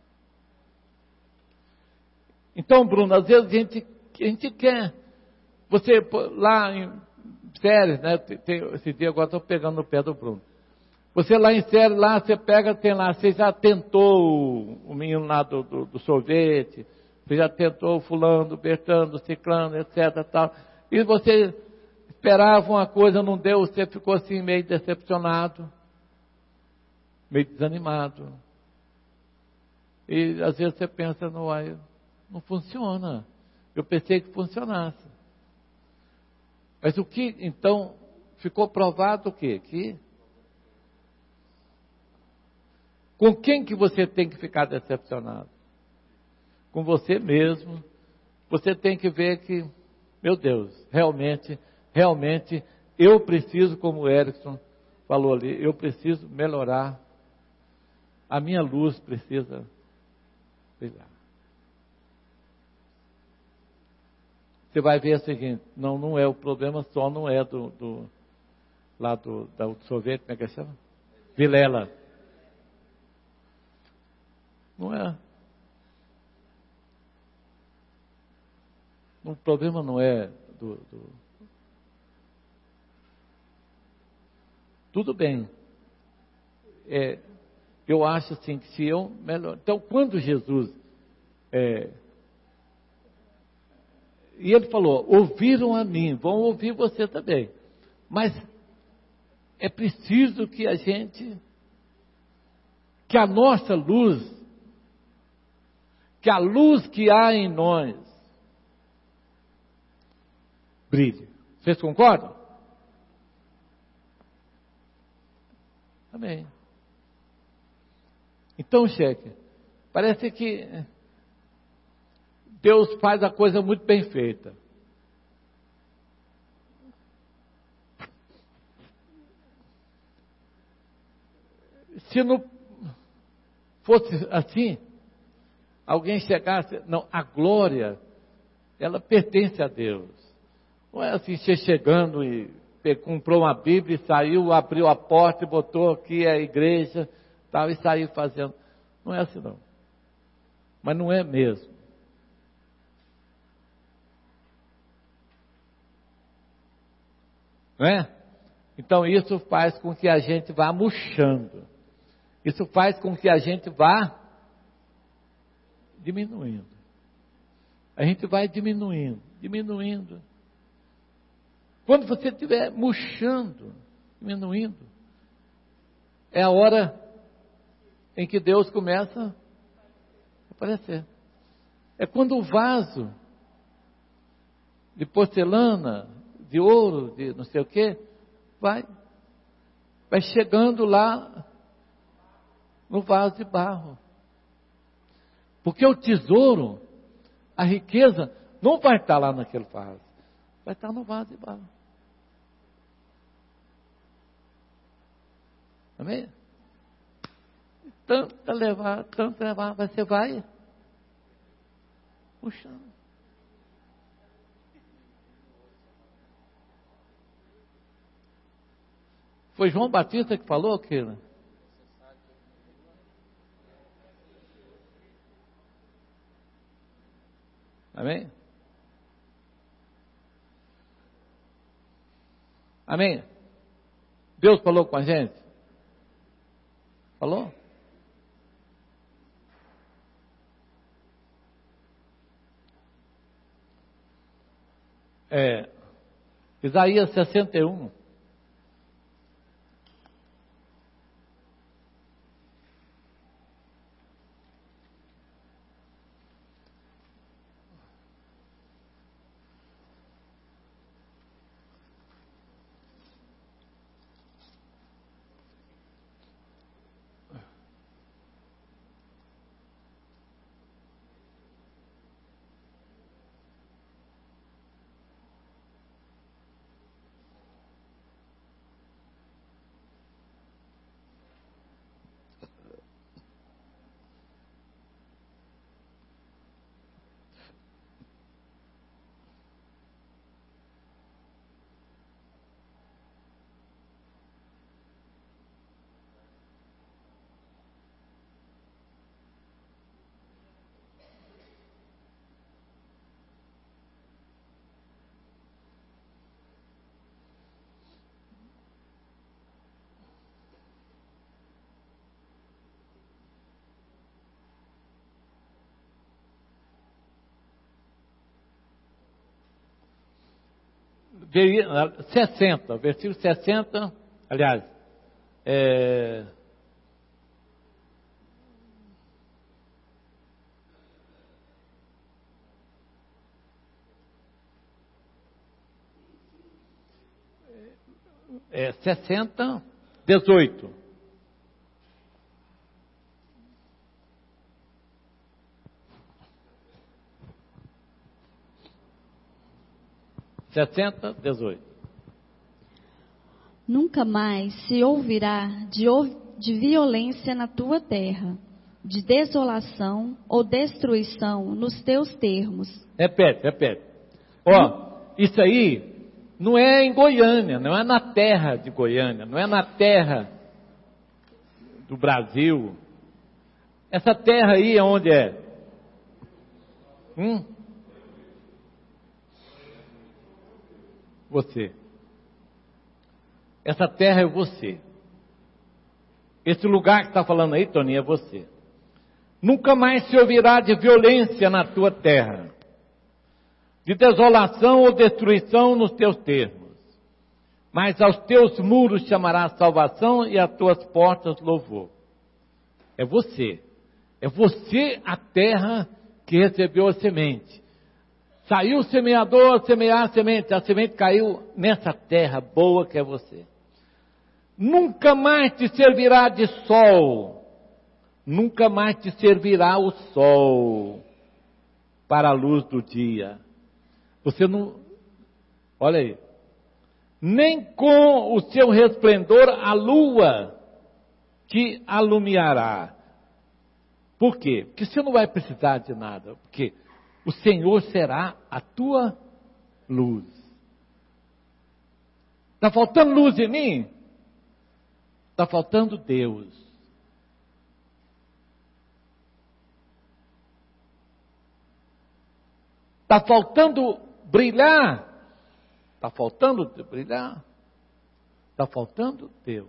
Então, Bruno, às vezes a gente, a gente quer, você lá em Séries, né, tem, tem, esse dia agora estou pegando no pé do Bruno, você lá em Séries, lá você pega, tem lá, você já tentou o, o menino lá do, do, do sorvete, você já tentou o fulano, o Bertano, o ciclano, etc, tal, e você esperava uma coisa, não deu, você ficou assim meio decepcionado, meio desanimado, e às vezes você pensa, não, aí, não funciona. Eu pensei que funcionasse. Mas o que, então, ficou provado o quê? Que com quem que você tem que ficar decepcionado? Com você mesmo. Você tem que ver que, meu Deus, realmente, realmente, eu preciso, como o Erickson falou ali, eu preciso melhorar. A minha luz precisa brilhar. Você vai ver o seguinte, não, não é o problema só, não é do, do lá do, do sorvete, como é que chama? Vilela. Não é. O problema não é do, do... Tudo bem. É, eu acho assim que se eu melhor. Então, quando Jesus é, e ele falou, ouviram a mim, vão ouvir você também. Mas é preciso que a gente, que a nossa luz, que a luz que há em nós, brilhe. Vocês concordam? Amém. Então, chefe, parece que Deus faz a coisa muito bem feita. Se não fosse assim, alguém chegasse, não, a glória, ela pertence a Deus. Não é assim, você chegando e comprou uma Bíblia e saiu, abriu a porta e botou aqui a igreja, tal, e saiu fazendo. Não é assim não. Mas não é mesmo. Não é? Então isso faz com que a gente vá murchando. Isso faz com que a gente vá diminuindo. A gente vai diminuindo, diminuindo. Quando você estiver murchando, diminuindo, é a hora em que Deus começa a aparecer. É quando o vaso de porcelana, de ouro, de não sei o que, vai, vai chegando lá no vaso de barro. Porque o tesouro, a riqueza, não vai estar lá naquele vaso, vai estar no vaso de barro. Amém? tanta levar, tanta levar, você vai puxando. Foi João Batista que falou aquilo? Amém? Amém? Deus falou com a gente? Falou? É, Isaías sessenta e um. sessenta, versículo sessenta, aliás, é, é sessenta, dezoito. sessenta, dezoito. Nunca mais se ouvirá de, de violência na tua terra, de desolação ou destruição nos teus termos. Repete, repete. Ó, isso aí não é em Goiânia, não é na terra de Goiânia, não é na terra do Brasil. Essa terra aí é onde é? Hum? Você. Essa terra é você. Esse lugar que está falando aí, Toninho, é você. Nunca mais se ouvirá de violência na tua terra, de desolação ou destruição nos teus termos. Mas aos teus muros chamará salvação e às tuas portas louvor. É você. É você a terra que recebeu a semente. Saiu o semeador a semear a semente, a semente caiu nessa terra boa que é você. Nunca mais te servirá de sol, nunca mais te servirá o sol para a luz do dia. Você não, olha aí, nem com o seu resplendor a lua te alumiará. Por quê? Porque você não vai precisar de nada, porque o Senhor será a tua luz. Está faltando luz em mim? Está faltando Deus. Está faltando brilhar? Está faltando brilhar? Está faltando Deus.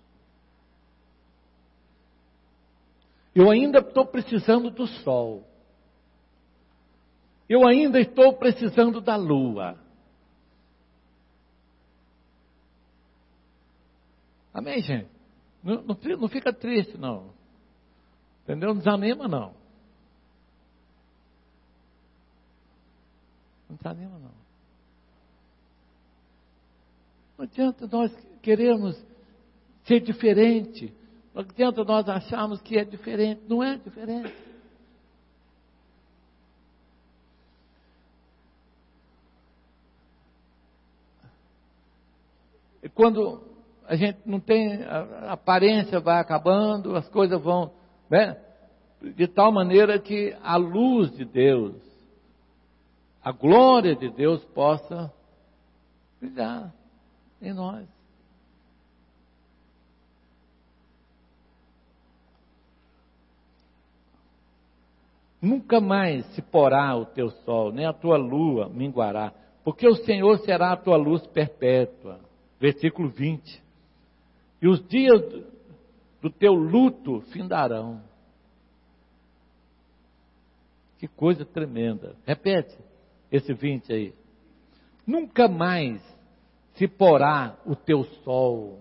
Eu ainda estou precisando do sol. Eu ainda estou precisando da lua. Amém, gente? Não, não, não fica triste, não. Entendeu? Não desanima, não. Não desanima, não. Não adianta nós queremos ser diferente. Não adianta nós acharmos que é diferente. Não é diferente. E quando a gente não tem, a aparência vai acabando, as coisas vão né? De tal maneira que a luz de Deus, a glória de Deus possa brilhar em nós. Nunca mais se porá o teu sol, nem a tua lua minguará, porque o Senhor será a tua luz perpétua. Versículo vinte. E os dias do teu luto findarão. Que coisa tremenda. Repete esse vinte aí. Nunca mais se porá o teu sol.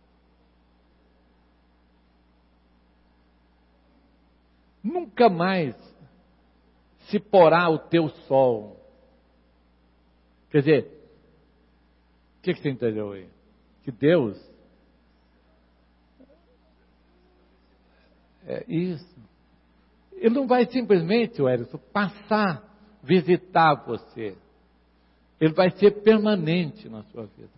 Nunca mais se porá o teu sol. Quer dizer, o que, que você entendeu aí? Que Deus, é isso, Ele não vai simplesmente, Wellington, passar, visitar você. Ele vai ser permanente na sua vida.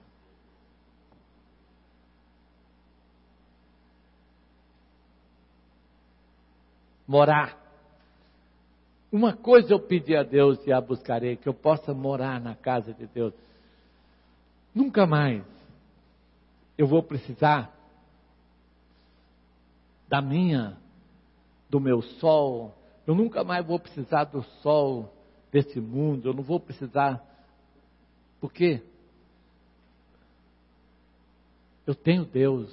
Morar. Uma coisa eu pedi a Deus e a buscarei, que eu possa morar na casa de Deus. Nunca mais eu vou precisar da minha, do meu sol. Eu nunca mais vou precisar do sol desse mundo. Eu não vou precisar. Por quê? Eu tenho Deus.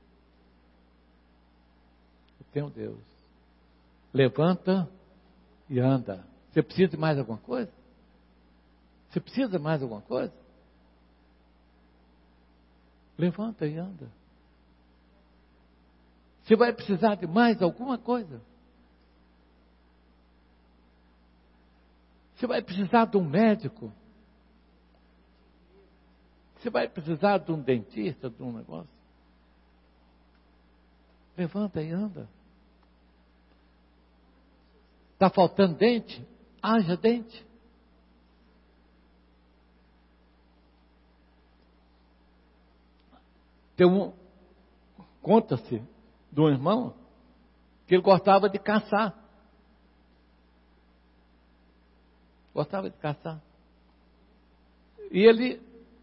Eu tenho Deus. Levanta e anda. Você precisa de mais alguma coisa? Você precisa de mais alguma coisa? Levanta e anda. Você vai precisar de mais alguma coisa? Você vai precisar de um médico? Você vai precisar de um dentista, de um negócio? Levanta e anda. Está faltando dente? Haja dente. Tem um, conta-se de um irmão que ele gostava de caçar. Gostava de caçar. E ele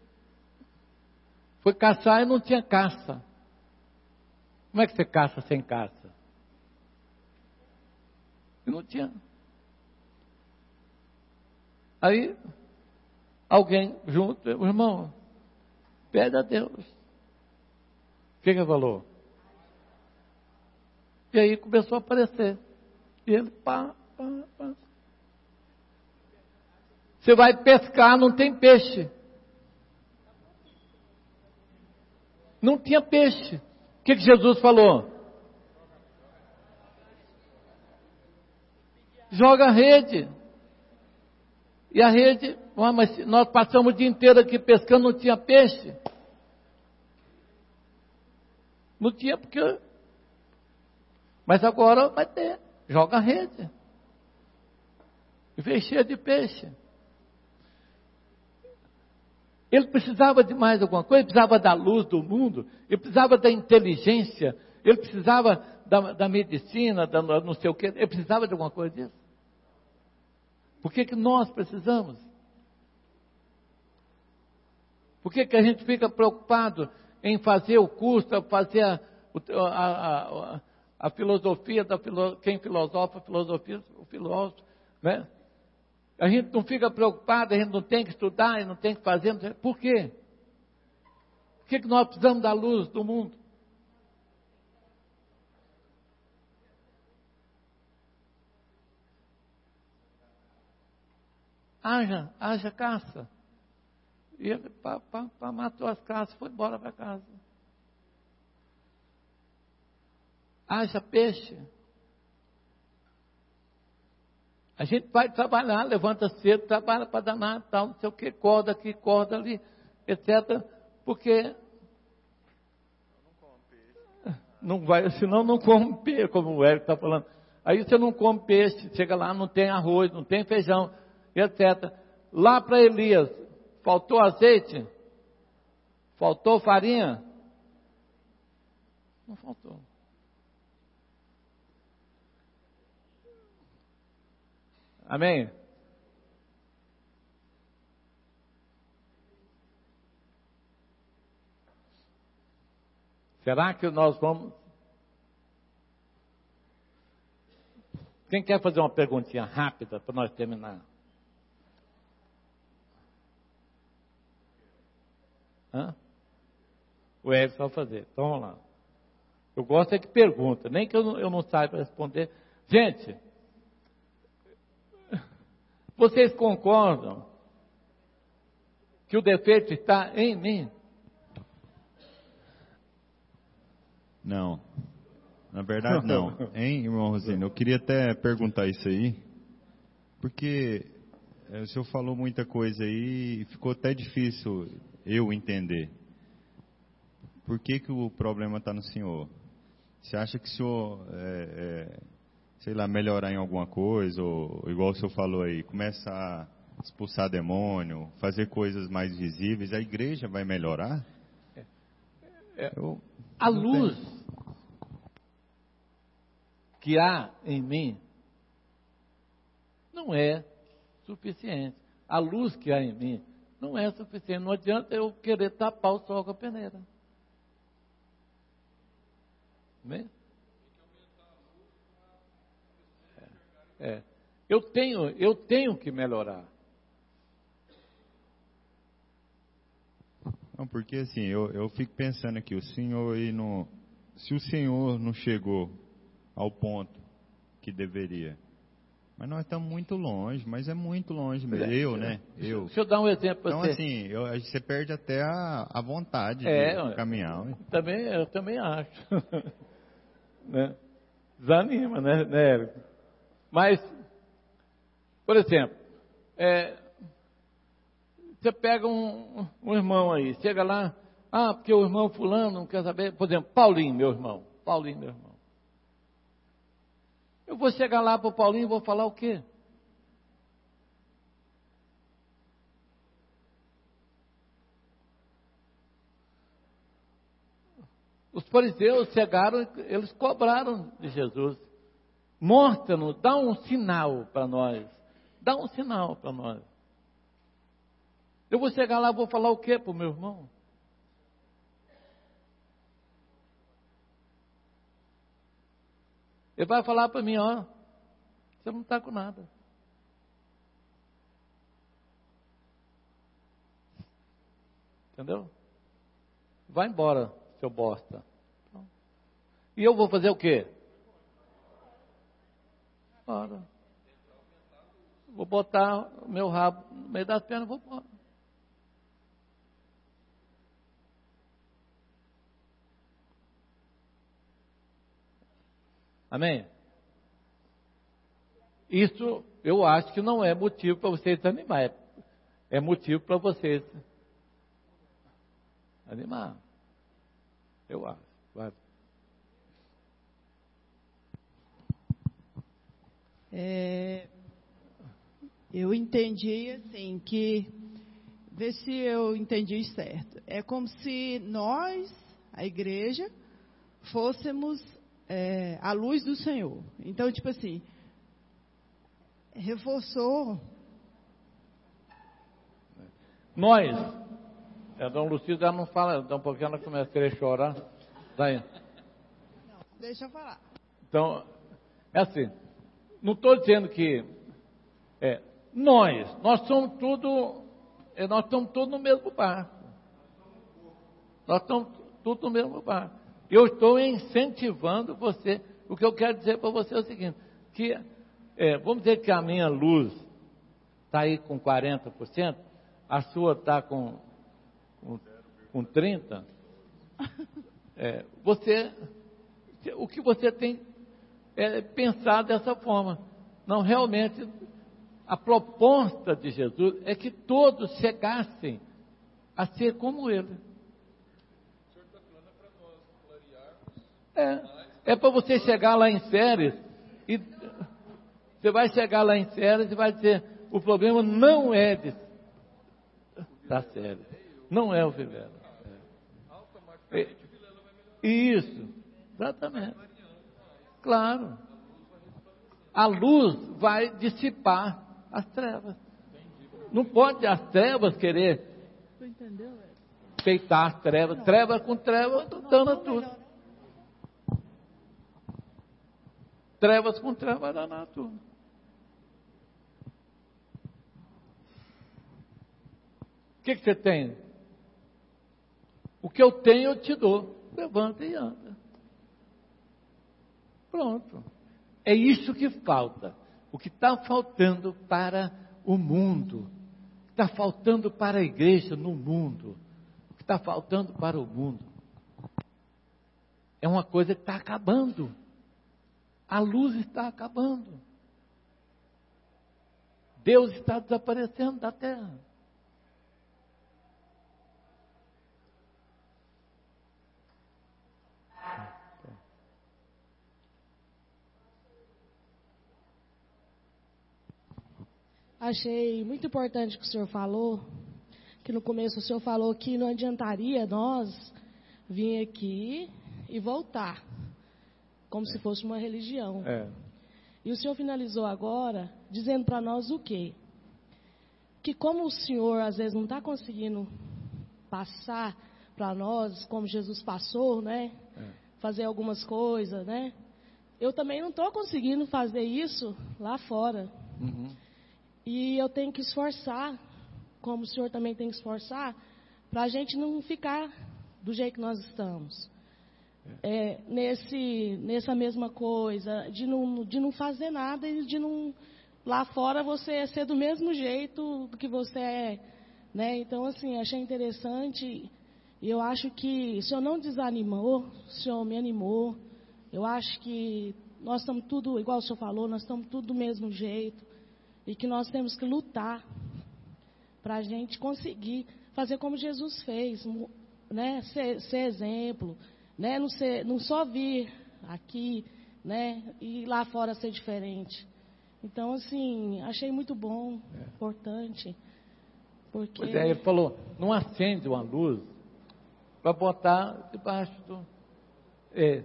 foi caçar e não tinha caça. Como é que você caça sem caça? E não tinha. Aí, alguém junto, o irmão, pede a Deus. O que que ele falou? E aí começou a aparecer. E ele, pá, pá, pá. Você vai pescar, não tem peixe. Não tinha peixe. O que que Jesus falou? Joga a rede. E a rede, ah, mas nós passamos o dia inteiro aqui pescando, não tinha peixe. Não tinha porque... Mas agora vai ter. Joga a rede. E veio cheio de peixe. Ele precisava de mais alguma coisa, ele precisava da luz do mundo, ele precisava da inteligência, ele precisava da, da medicina, da não sei o quê, ele precisava de alguma coisa disso. Por que que nós precisamos? Por que que a gente fica preocupado em fazer o curso, fazer a, a, a, a filosofia, da filo, quem filosofa, a filosofia, o filósofo, né? A gente não fica preocupado, a gente não tem que estudar, não tem que fazer. Por quê? Por que que nós precisamos da luz do mundo? Haja, haja caça. E ele pá, pá, pá, matou as caças, foi embora para casa. Haja peixe. A gente vai trabalhar, levanta cedo, trabalha para danar, tal, não sei o que, corda aqui, corda ali, etcétera. Porque não vai, senão não come peixe, como o Érico está falando. Aí você não come peixe, chega lá, não tem arroz, não tem feijão, etcétera. Lá para Elias, faltou azeite? Faltou farinha? Não faltou. Amém? Será que nós vamos... Quem quer fazer uma perguntinha rápida para nós terminar? Hã? O Edson vai fazer. Então vamos lá. Eu gosto é que pergunta, nem que eu não, eu não saiba responder. Gente, vocês concordam que o defeito está em mim? Não. Na verdade, não. Hein, irmão Rosino? Eu queria até perguntar isso aí, porque o senhor falou muita coisa aí e ficou até difícil eu entender. Por que que o problema está no senhor? Você acha que o senhor, é, é, sei lá, melhorar em alguma coisa, ou igual o senhor falou aí, começa a expulsar demônio, fazer coisas mais visíveis, a igreja vai melhorar? É, é, eu, a luz tenho. que há em mim não é suficiente. A luz que há em mim não é suficiente. Não adianta eu querer tapar o sol com a peneira. Amém? É, é. Eu tenho, eu tenho que melhorar. Não, porque assim, eu, eu fico pensando aqui, o senhor aí não, se o senhor não chegou ao ponto que deveria, mas nós estamos muito longe, mas é muito longe mesmo. É, eu, né? Eu. Deixa eu dar um exemplo para então, você. Então assim, eu, você perde até a, a vontade é, de caminhar. Eu também, eu também acho. Né? Desanima, né, né, Érico? Mas, por exemplo, é, você pega um, um irmão aí, chega lá, ah, porque o irmão fulano não quer saber, por exemplo, Paulinho, meu irmão, Paulinho, meu irmão. Eu vou chegar lá para o Paulinho e vou falar o quê? Os fariseus chegaram, eles cobraram de Jesus. Mostra-nos, dá um sinal para nós. Dá um sinal para nós. Eu vou chegar lá e vou falar o quê para o meu irmão? Ele vai falar para mim, ó, você não está com nada. Entendeu? Vai embora, seu bosta. E eu vou fazer o quê? Ora, vou botar o meu rabo no meio das pernas e vou embora. Amém? Isso eu acho que não é motivo para vocês desanimar, é, é motivo para vocês animar. Eu acho. Vai. É, eu entendi assim que, vê se eu entendi certo, é como se nós, a igreja, fôssemos é, a luz do Senhor. Então, tipo assim, reforçou. Nós, a Dona Lucida já não fala, então porque ela começa a querer chorar. Daí. Não, deixa eu falar. Então, é assim, não estou dizendo que é, nós, nós somos tudo, é, nós estamos todos no mesmo barco. Nós estamos todos no mesmo barco. Eu estou incentivando você. O que eu quero dizer para você é o seguinte, que é, vamos dizer que a minha luz está aí com quarenta por cento, a sua está com, com, com trinta por cento. É, você, o que você tem é pensar dessa forma. Não, realmente, a proposta de Jesus é que todos chegassem a ser como Ele. O senhor está falando para nós clarearmos. É, é para você chegar lá em Séries e você vai chegar lá em Séries e vai dizer, o problema não é de da Séries, não é o Vilela. É. Isso, exatamente. Claro. A luz vai dissipar as trevas. Não pode as trevas querer peitar as trevas. Treva com treva, dana tudo. Trevas com treva, dana tudo. O que, que você tem? O que eu tenho eu te dou. Levanta e anda. Pronto. É isso que falta. O que está faltando para o mundo. O que está faltando para a igreja no mundo. O que está faltando para o mundo. É uma coisa que está acabando. A luz está acabando. Deus está desaparecendo da terra. Achei muito importante o que o senhor falou, que no começo o senhor falou que não adiantaria nós vir aqui e voltar, como é. se fosse uma religião. É. E o senhor finalizou agora dizendo para nós o quê? Que como o senhor às vezes não está conseguindo passar para nós, como Jesus passou, né? É. Fazer algumas coisas, né? Eu também não estou conseguindo fazer isso lá fora. Uhum. E eu tenho que esforçar, como o senhor também tem que esforçar, para a gente não ficar do jeito que nós estamos. É, nesse, nessa mesma coisa, de não, de não fazer nada e de não... Lá fora você ser do mesmo jeito do que você é. Né? Então, assim, achei interessante. E eu acho que o senhor não desanimou, o senhor me animou. Eu acho que nós estamos tudo, igual o senhor falou, nós estamos tudo do mesmo jeito. E que nós temos que lutar para a gente conseguir fazer como Jesus fez, né? Ser, ser exemplo, né? Não, ser, não só vir aqui, né? E lá fora ser diferente. Então, assim, achei muito bom, é. importante. Porque... Pois é, ele falou, não acende uma luz para botar debaixo do... É,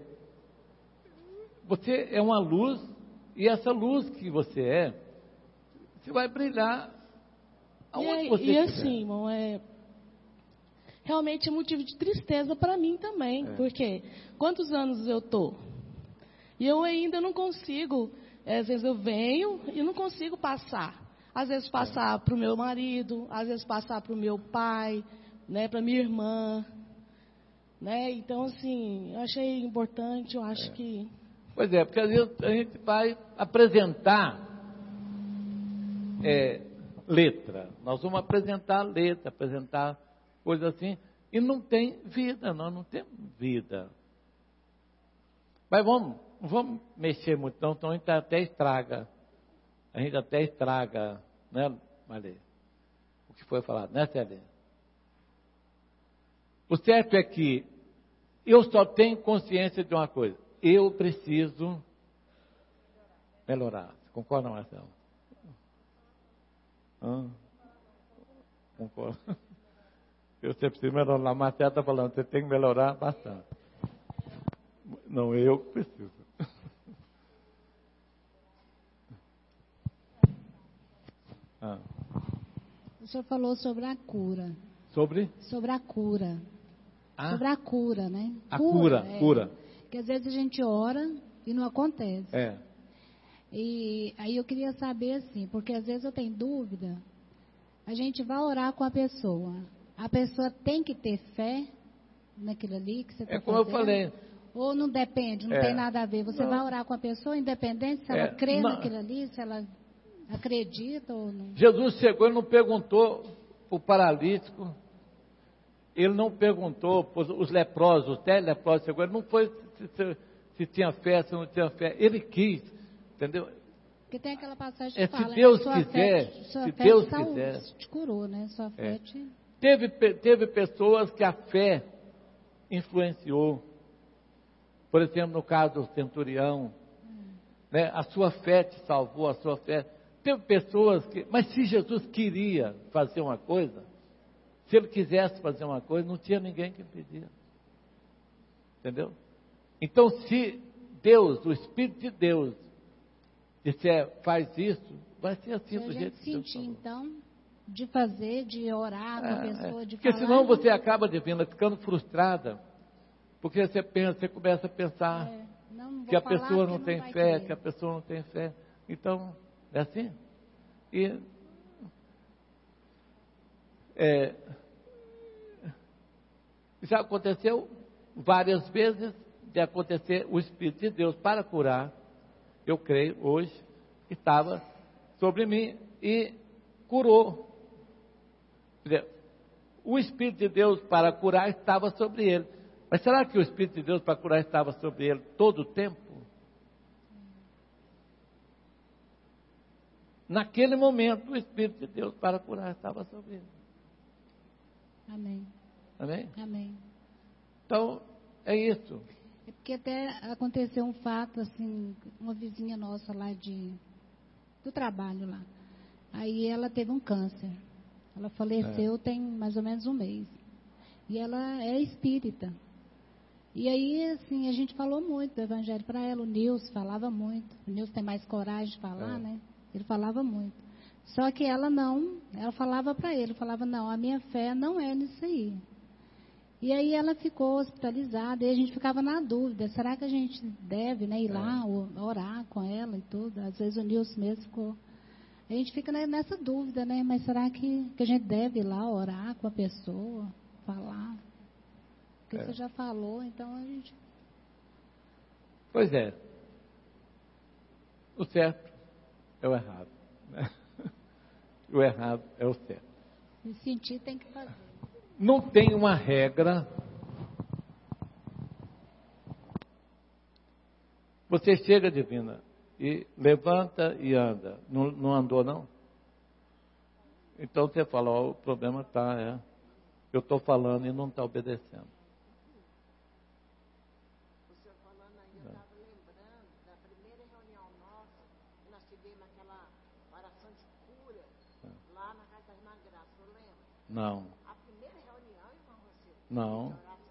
você é uma luz, e essa luz que você é, você vai brilhar aonde e, você E quiser. assim, irmão, é realmente é motivo de tristeza para mim também. É. Porque quantos anos eu tô? E eu ainda não consigo, às vezes eu venho e não consigo passar. Às vezes passar é. para o meu marido, às vezes passar para o meu pai, né, para minha irmã. Né? Então, assim, eu achei importante, eu acho é. que... Pois é, porque às vezes a gente vai apresentar... É, letra, nós vamos apresentar letra, apresentar coisas assim, e não tem vida, nós não temos vida. Mas vamos, não vamos mexer muito, então, então a gente até estraga, a gente até estraga, né, Malê? O que foi falado, né, Célia? O certo é que eu só tenho consciência de uma coisa, eu preciso melhorar. Concorda, Marcelo? Ah, concordo. Você precisa melhorar. A Marcela está falando, você tem que melhorar bastante. Não, eu que preciso. Ah. O senhor falou sobre a cura. Sobre? Sobre a cura. Ah. Sobre a cura, né? A cura, cura. É, cura. Porque às vezes a gente ora e não acontece. É. E aí eu queria saber assim, porque às vezes eu tenho dúvida, a gente vai orar com a pessoa, a pessoa tem que ter fé naquilo ali que você está fazendo? É como eu falei. Ou não depende, não é. tem nada a ver, você não. vai orar com a pessoa independente se ela é. crê não. naquilo ali, se ela acredita ou não. Jesus chegou e não perguntou para o paralítico, ele não perguntou para os leprosos, os dez leprosos chegou, ele não foi se, se, se tinha fé, se não tinha fé, ele quis. Entendeu? Porque tem aquela passagem que é, fala, se Deus né? quiser, fé, sua se fé Deus te quiser, te curou, né? Sua fé é. te... teve, teve pessoas que a fé influenciou. Por exemplo, no caso do centurião, hum. né? A sua fé te salvou, a sua fé. Teve pessoas que, mas se Jesus queria fazer uma coisa, se ele quisesse fazer uma coisa, não tinha ninguém que impedia. Entendeu? Então, se Deus, o Espírito de Deus, disser, faz isso, vai ser assim Se do a jeito gente que Deus sentir, falou. então, de fazer, de orar com a É, pessoa, é. de Porque falar... senão você acaba, divina, ficando frustrada, porque você pensa, você começa a pensar É, não, não vou que a falar pessoa não porque tem vai fé, querer. que a pessoa não tem fé. Então, é assim. E é, já aconteceu várias vezes de acontecer o Espírito de Deus para curar. Eu creio hoje que estava sobre mim e curou. Quer dizer, o Espírito de Deus para curar estava sobre ele. Mas será que o Espírito de Deus para curar estava sobre ele todo o tempo? Naquele momento, o Espírito de Deus para curar estava sobre ele. Amém. Amém? Amém. Então, é isso. É porque até aconteceu um fato, assim, uma vizinha nossa lá de, do trabalho lá. Aí ela teve um câncer. Ela faleceu é. tem mais ou menos um mês. E ela é espírita. E aí, assim, a gente falou muito do evangelho para ela. O Nilson falava muito. O Nilson tem mais coragem de falar, é. né? Ele falava muito. Só que ela não, ela falava para ele, falava, não, a minha fé não é nisso aí. E aí ela ficou hospitalizada e a gente ficava na dúvida, será que a gente deve, né, ir lá é. orar com ela e tudo? Às vezes o Nilson mesmo ficou. A gente fica nessa dúvida, né? Mas será que, que a gente deve ir lá orar com a pessoa, falar? Porque é. você já falou, então a gente... Pois é. O certo é o errado, né? O errado é o certo. Se sentir, tem que fazer. Não tem uma regra. Você chega, divina, e levanta e anda. Não, não andou, não? Então você fala, ó, o problema está, é, eu estou falando e não está obedecendo. O senhor falando aí, eu estava lembrando da primeira reunião nossa, que nós tivemos aquela oração de cura, lá na casa da irmã Graça, eu lembro? Não. Não.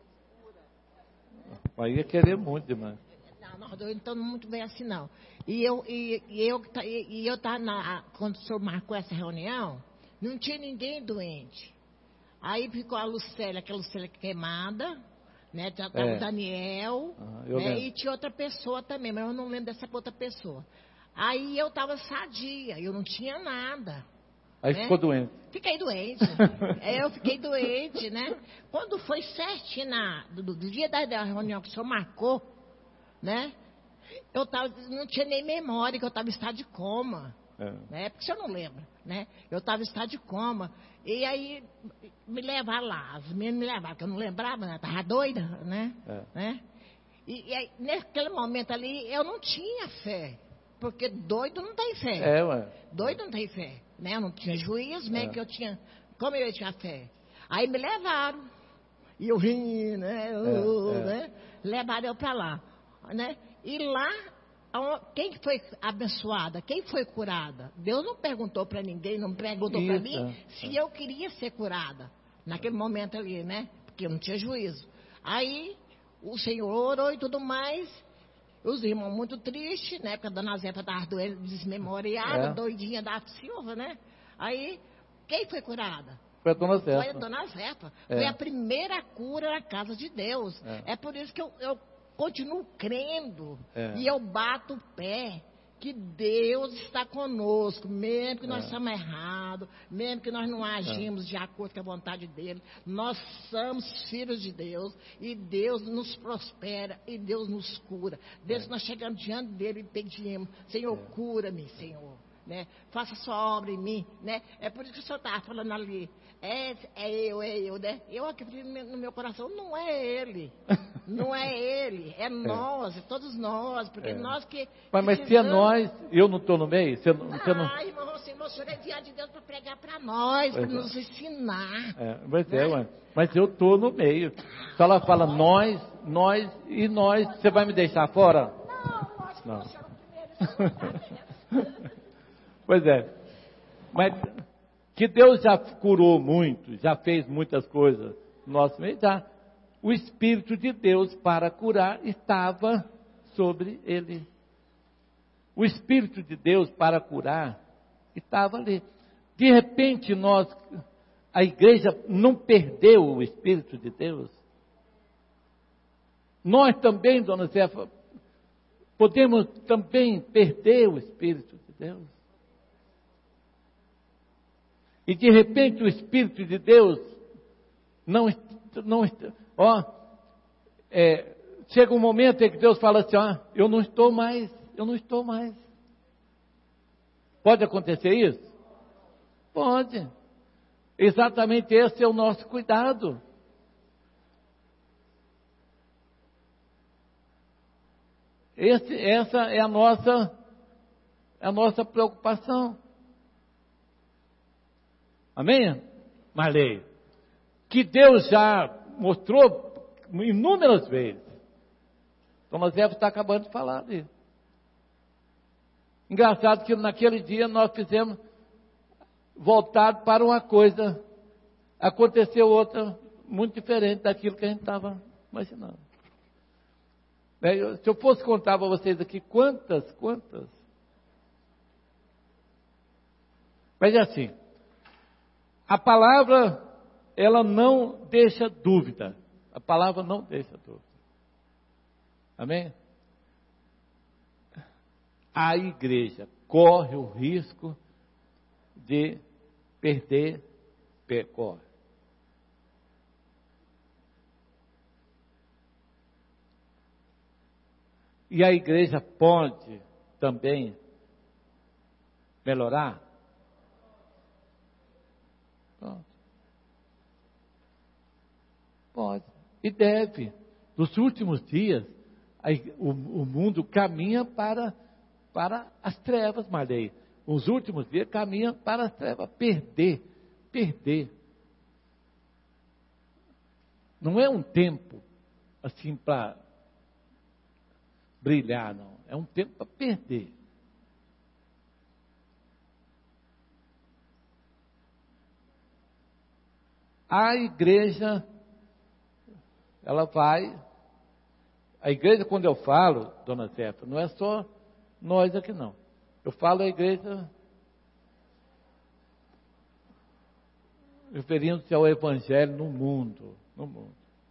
Cura. Aí ia querer muito demais. Não, não, eu não estou muito bem assim, não. E eu, e, e eu, e, e eu tá na, quando o senhor marcou essa reunião, não tinha ninguém doente. Aí ficou a Lucélia, aquela Lucélia queimada, né? Já estava é. o Daniel, ah, né? E tinha outra pessoa também, mas eu não lembro dessa outra pessoa. Aí eu estava sadia, eu não tinha nada. Aí né? ficou doente. Fiquei doente. é, eu fiquei doente, né? Quando foi certinho na, do, do dia da, da reunião que o senhor marcou, né? Eu tava, não tinha nem memória que eu estava em estado de coma. É. Né? Porque o senhor não lembra, né? Eu estava em estado de coma. E aí me levaram lá, as meninas me levaram, porque eu não lembrava, né? Estava doida, né? É. né? E, e aí, naquele momento ali, eu não tinha fé. Porque doido não tem fé. É, ué. Doido não tem fé. Né? Eu não tinha juízo, né? É. Que eu tinha. Como eu tinha fé? Aí me levaram. E eu vim, né? Eu, é, é. né? Levaram eu para lá. Né? E lá, quem foi abençoada? Quem foi curada? Deus não perguntou para ninguém, não perguntou para mim se eu queria ser curada. Naquele momento ali, né? Porque eu não tinha juízo. Aí o Senhor orou e tudo mais. Os irmãos muito tristes, né? Porque a dona Zefa estava doente, desmemoriada, é. doidinha da Silva, né? Aí, quem foi curada? Foi a dona Zefa. Foi a dona Zefa. É. Foi a primeira cura na casa de Deus. É, é por isso que eu, eu continuo crendo. É. E eu bato o pé que Deus está conosco, mesmo que nós é. estamos errados, mesmo que nós não agimos é. de acordo com a vontade dele. Nós somos filhos de Deus e Deus nos prospera e Deus nos cura. Desde é. que nós chegamos diante dele e pedimos, Senhor, é. cura-me, Senhor. Né? Faça sua obra em mim, né? É por isso que o senhor estava falando ali. É, é eu, é eu, né? Eu acredito no meu coração, não é ele. Não é ele, é nós, é todos nós, porque é. nós que... Mas, mas se é nós, eu não estou no meio? Você não, você não... Ah, irmão, você, o senhor é enviado de Deus para pregar para nós, para nos ensinar. É, mas né? é, ué. Mas eu estou no meio. Se ela fala nós, nós e nós, você vai me deixar fora? Não, lógico não. que você é o primeiro. Pois é, mas que Deus já curou muito, já fez muitas coisas no nosso meio, já. O Espírito de Deus para curar estava sobre ele. o Espírito de Deus para curar estava ali. De repente, nós, a igreja não perdeu o Espírito de Deus. Nós também, dona Zefa, podemos também perder o Espírito de Deus. E de repente o Espírito de Deus não, não ó, é, chega um momento em que Deus fala assim, ó, eu não estou mais, eu não estou mais. Pode acontecer isso? Pode. Exatamente esse é o nosso cuidado. Esse, essa é a nossa, é a nossa preocupação. Amém? Marley, que Deus já mostrou inúmeras vezes. Thomas Jefferson está acabando de falar disso. Engraçado que naquele dia nós fizemos voltado para uma coisa, aconteceu outra muito diferente daquilo que a gente estava imaginando. Se eu fosse contar para vocês aqui quantas, quantas. Mas é assim, a palavra, ela não deixa dúvida. A palavra não deixa dúvida. Amém? A igreja corre o risco de perder, corre. E a igreja pode também melhorar? Pode. Pode. E deve. Nos últimos dias, a, o, o mundo caminha para, para as trevas, Marley. Nos últimos dias, caminha para as trevas. Perder. Perder. Não é um tempo assim para brilhar, não. É um tempo para perder. A igreja, ela vai, a igreja, quando eu falo, dona Zefa, não é só nós aqui não. Eu falo a igreja referindo-se ao evangelho no mundo, no mundo.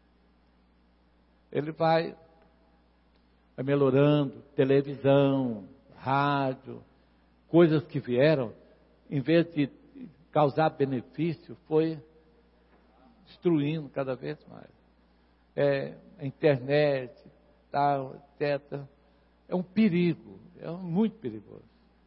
Ele vai vai melhorando, televisão, rádio, coisas que vieram, em vez de causar benefício, foi destruindo cada vez mais. É, a internet, tal, etcétera. É um perigo, é muito perigoso.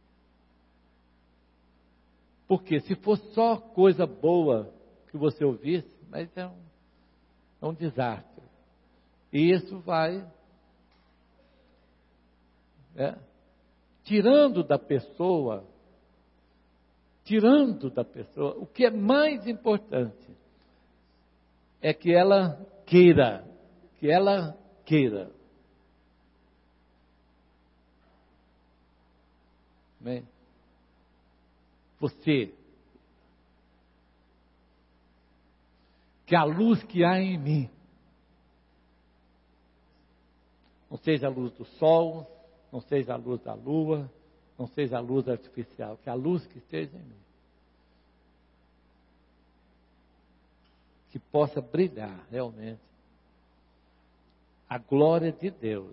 Porque se fosse só coisa boa que você ouvisse, mas é um, é um desastre. E isso vai É, tirando da pessoa, tirando da pessoa, o que é mais importante é que ela queira, que ela queira. Amém? Você, que a luz que há em mim, não seja a luz do sol, não seja a luz da lua, não seja a luz artificial, que a luz que esteja em mim, que possa brilhar realmente a glória de Deus.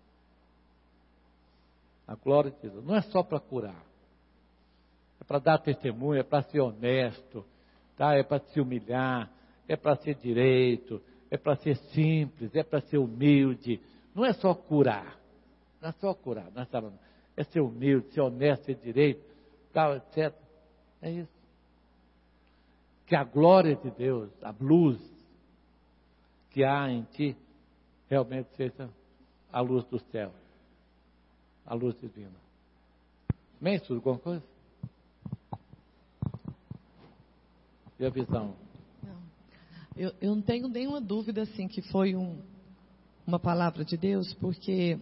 A glória de Deus. Não é só para curar, é para dar testemunho, é para ser honesto, tá? É para se humilhar, é para ser direito, é para ser simples, é para ser humilde. Não é só curar. Não é só curar, não é, só, é ser humilde, ser honesto, ser direito, tal, etcétera. É isso. Que a glória de Deus, a luz que há em ti, realmente seja a luz do céu, a luz divina. Amém? Isso, alguma coisa? E a visão? Não. Eu, eu não tenho nenhuma dúvida, assim, que foi um, uma palavra de Deus, porque...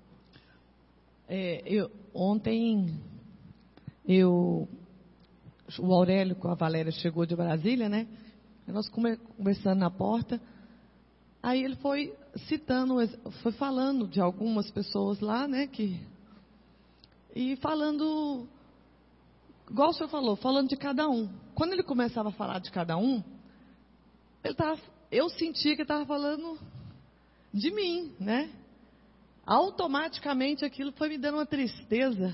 É, eu, ontem, eu, o Aurélio com a Valéria chegou de Brasília, né? Nós conversando na porta. Aí ele foi citando, foi falando de algumas pessoas lá, né? Que, e falando, igual o senhor falou, falando de cada um. Quando ele começava a falar de cada um, ele tava, eu sentia que ele estava falando de mim, né? Automaticamente aquilo foi me dando uma tristeza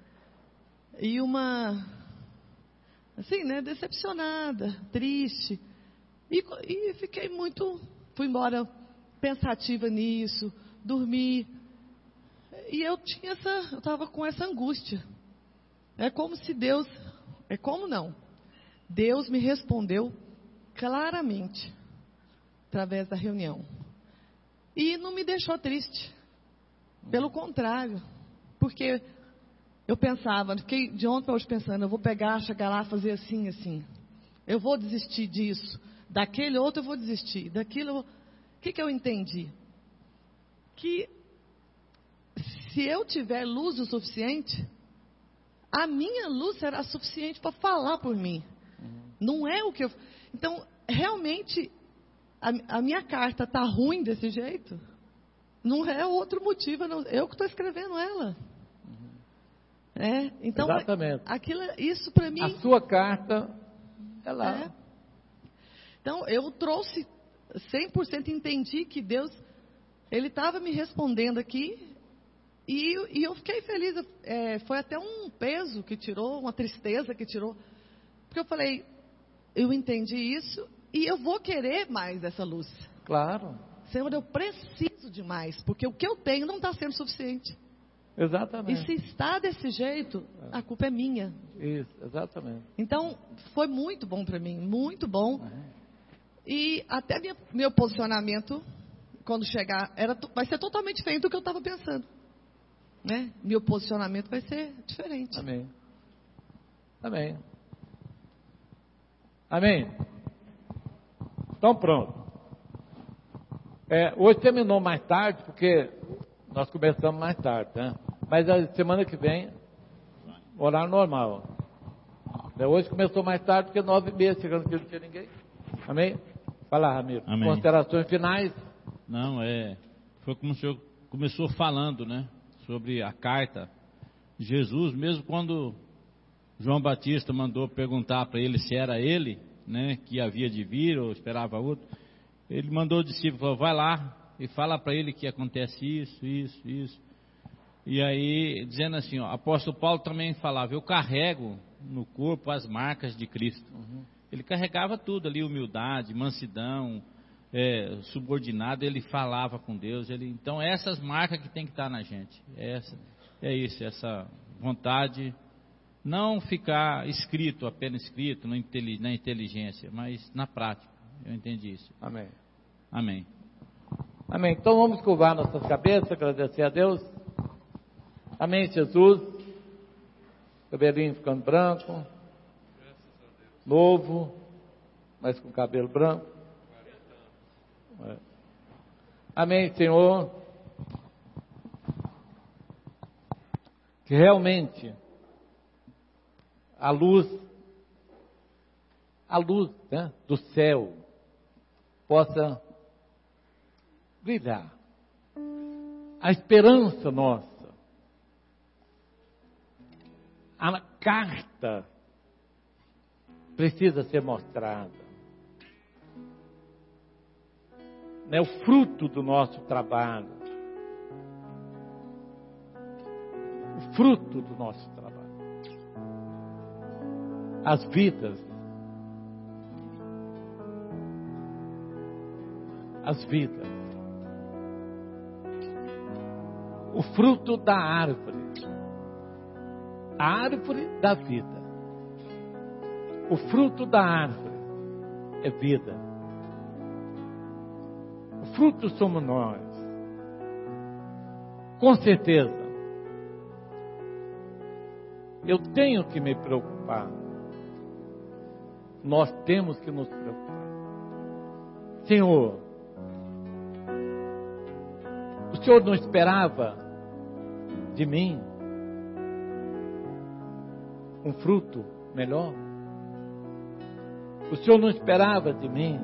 e uma, assim, né, decepcionada, triste. E, e fiquei muito, fui embora pensativa nisso, dormi. E eu tinha essa, eu estava com essa angústia. É como se Deus, é como não? Deus me respondeu claramente, através da reunião. E não me deixou triste. Pelo contrário. Porque eu pensava, fiquei de ontem para hoje pensando, eu vou pegar, chegar lá, fazer assim, assim. Eu vou desistir disso. Daquele outro eu vou desistir. Daquilo eu vou... O que, que eu entendi? Que se eu tiver luz o suficiente, a minha luz será suficiente para falar por mim. Uhum. Não é o que eu... Então, realmente, a, a minha carta está ruim desse jeito? Não é outro motivo, não, eu que estou escrevendo ela. Uhum. É, então, exatamente. Aquilo, isso para mim... A sua carta é lá. É. Então, eu trouxe cem por cento, entendi que Deus, Ele estava me respondendo aqui, e, e eu fiquei feliz. É, foi até um peso que tirou, uma tristeza que tirou. Porque eu falei, eu entendi isso, e eu vou querer mais essa luz. Claro. Senhor, eu preciso de mais, porque o que eu tenho não está sendo suficiente. Exatamente. E se está desse jeito, a culpa é minha. Isso, exatamente. Então, foi muito bom para mim, muito bom. Uhum. E até minha, meu posicionamento, quando chegar, era, vai ser totalmente diferente do que eu estava pensando. Né? Meu posicionamento vai ser diferente. Amém. Amém. Amém. Então pronto. É, hoje terminou mais tarde, porque nós começamos mais tarde, né? Mas a semana que vem, horário normal. Hoje começou mais tarde, porque nove e meia, chegando aqui não tinha ninguém. Amém? Fala, Ramiro. Amém. Considerações finais? Não, é... Foi como o senhor começou falando, né? Sobre a carta. Jesus, mesmo quando João Batista mandou perguntar para ele se era ele, né? Que havia de vir ou esperava outro. Ele mandou o discípulo, falou, vai lá e fala para ele que acontece isso, isso, isso. E aí, dizendo assim, ó, apóstolo Paulo também falava, eu carrego no corpo as marcas de Cristo. Uhum. Ele carregava tudo ali, humildade, mansidão, é, subordinado, ele falava com Deus. Ele, então, essas marcas que tem que estar na gente. Essa, é isso, essa vontade, não ficar escrito, apenas escrito, na inteligência, mas na prática. Eu entendi isso. Amém. Amém. Amém. Então vamos curvar nossas cabeças, agradecer a Deus. Amém, Jesus. Cabelinho ficando branco. Novo, mas com cabelo branco. É. Amém, Senhor. Que realmente a luz, a luz, né, do céu possa brilhar. A esperança nossa. A carta precisa ser mostrada. É o fruto do nosso trabalho. O fruto do nosso trabalho. As vidas. As vidas. O fruto da árvore. A árvore da vida. O fruto da árvore é vida. O fruto somos nós. Com certeza. Eu tenho que me preocupar. Nós temos que nos preocupar. Senhor, o Senhor não esperava de mim um fruto melhor? O Senhor não esperava de mim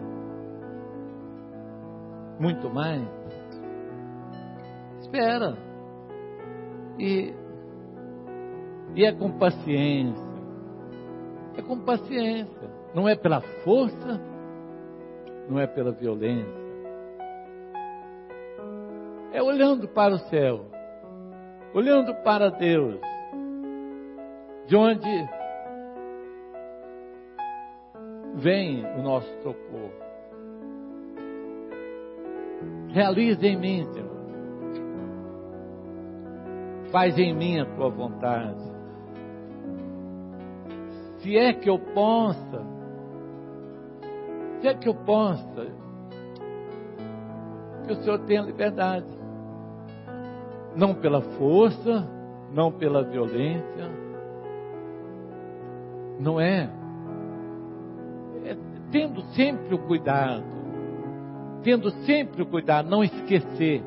muito mais? Espera. E E é com paciência. É com paciência. Não é pela força, não é pela violência. É olhando para o céu, olhando para Deus, de onde vem o nosso socorro. Realiza em mim, Senhor. Faz em mim a tua vontade. Se é que eu possa, se é que eu possa, que o Senhor tenha liberdade. Não pela força, não pela violência. Não é. É tendo sempre o cuidado. Tendo sempre o cuidado, não esquecer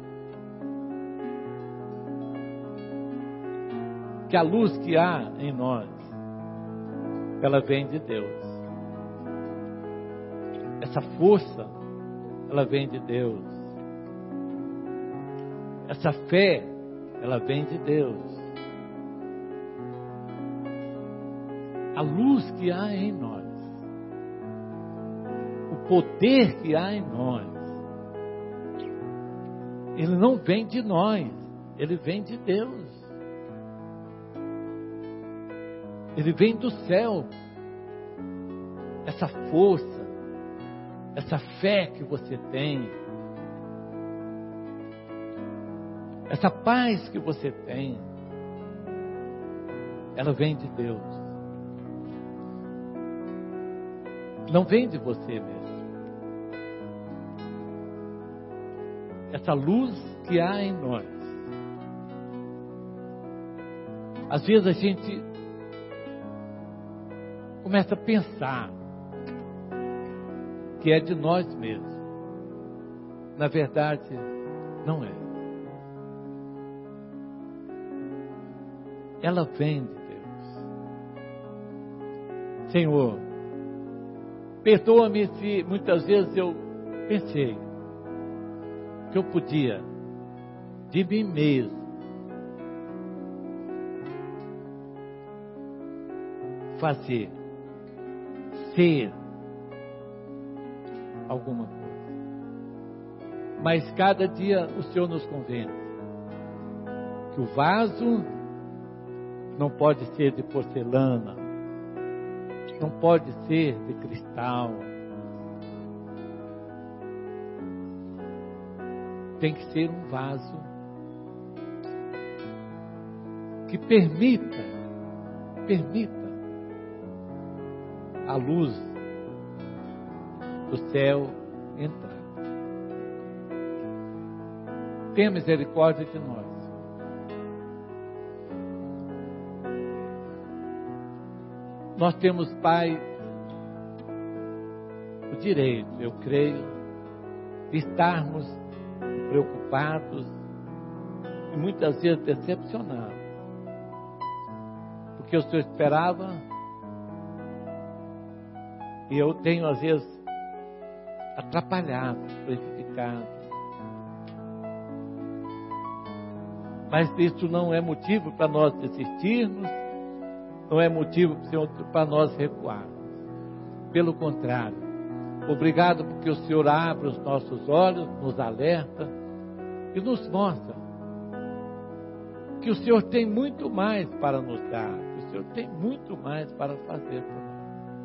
que a luz que há em nós, ela vem de Deus. Essa força, ela vem de Deus. Essa fé, ela vem de Deus. A luz que há em nós, o poder que há em nós, ele não vem de nós, ele vem de Deus. Ele vem do céu. Essa força, essa fé que você tem, essa paz que você tem, ela vem de Deus. Não vem de você mesmo. Essa luz que há em nós. Às vezes a gente começa a pensar que é de nós mesmos. Na verdade, não é. Ela vem de Deus. Senhor, perdoa-me se muitas vezes eu pensei que eu podia, de mim mesmo, fazer, ser alguma coisa. Mas cada dia o Senhor nos convence que o vaso não pode ser de porcelana, não pode ser de cristal, tem que ser um vaso que permita, permita a luz do céu entrar. Tenha misericórdia de nós. Nós temos, Pai, o direito, eu creio, de estarmos preocupados e muitas vezes decepcionados. Porque o Senhor esperava e eu tenho às vezes atrapalhado, prejudicado. Mas isso não é motivo para nós desistirmos, não é motivo para nós recuarmos. Pelo contrário, obrigado porque o Senhor abre os nossos olhos, nos alerta e nos mostra que o Senhor tem muito mais para nos dar, que o Senhor tem muito mais para fazer por nós.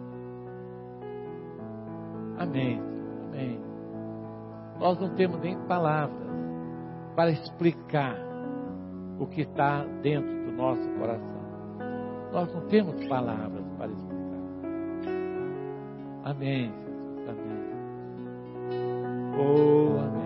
Amém, amém. Nós não temos nem palavras para explicar o que está dentro do nosso coração. Nós não temos palavras para explicar. Amém, Jesus, amém. Oh, amém.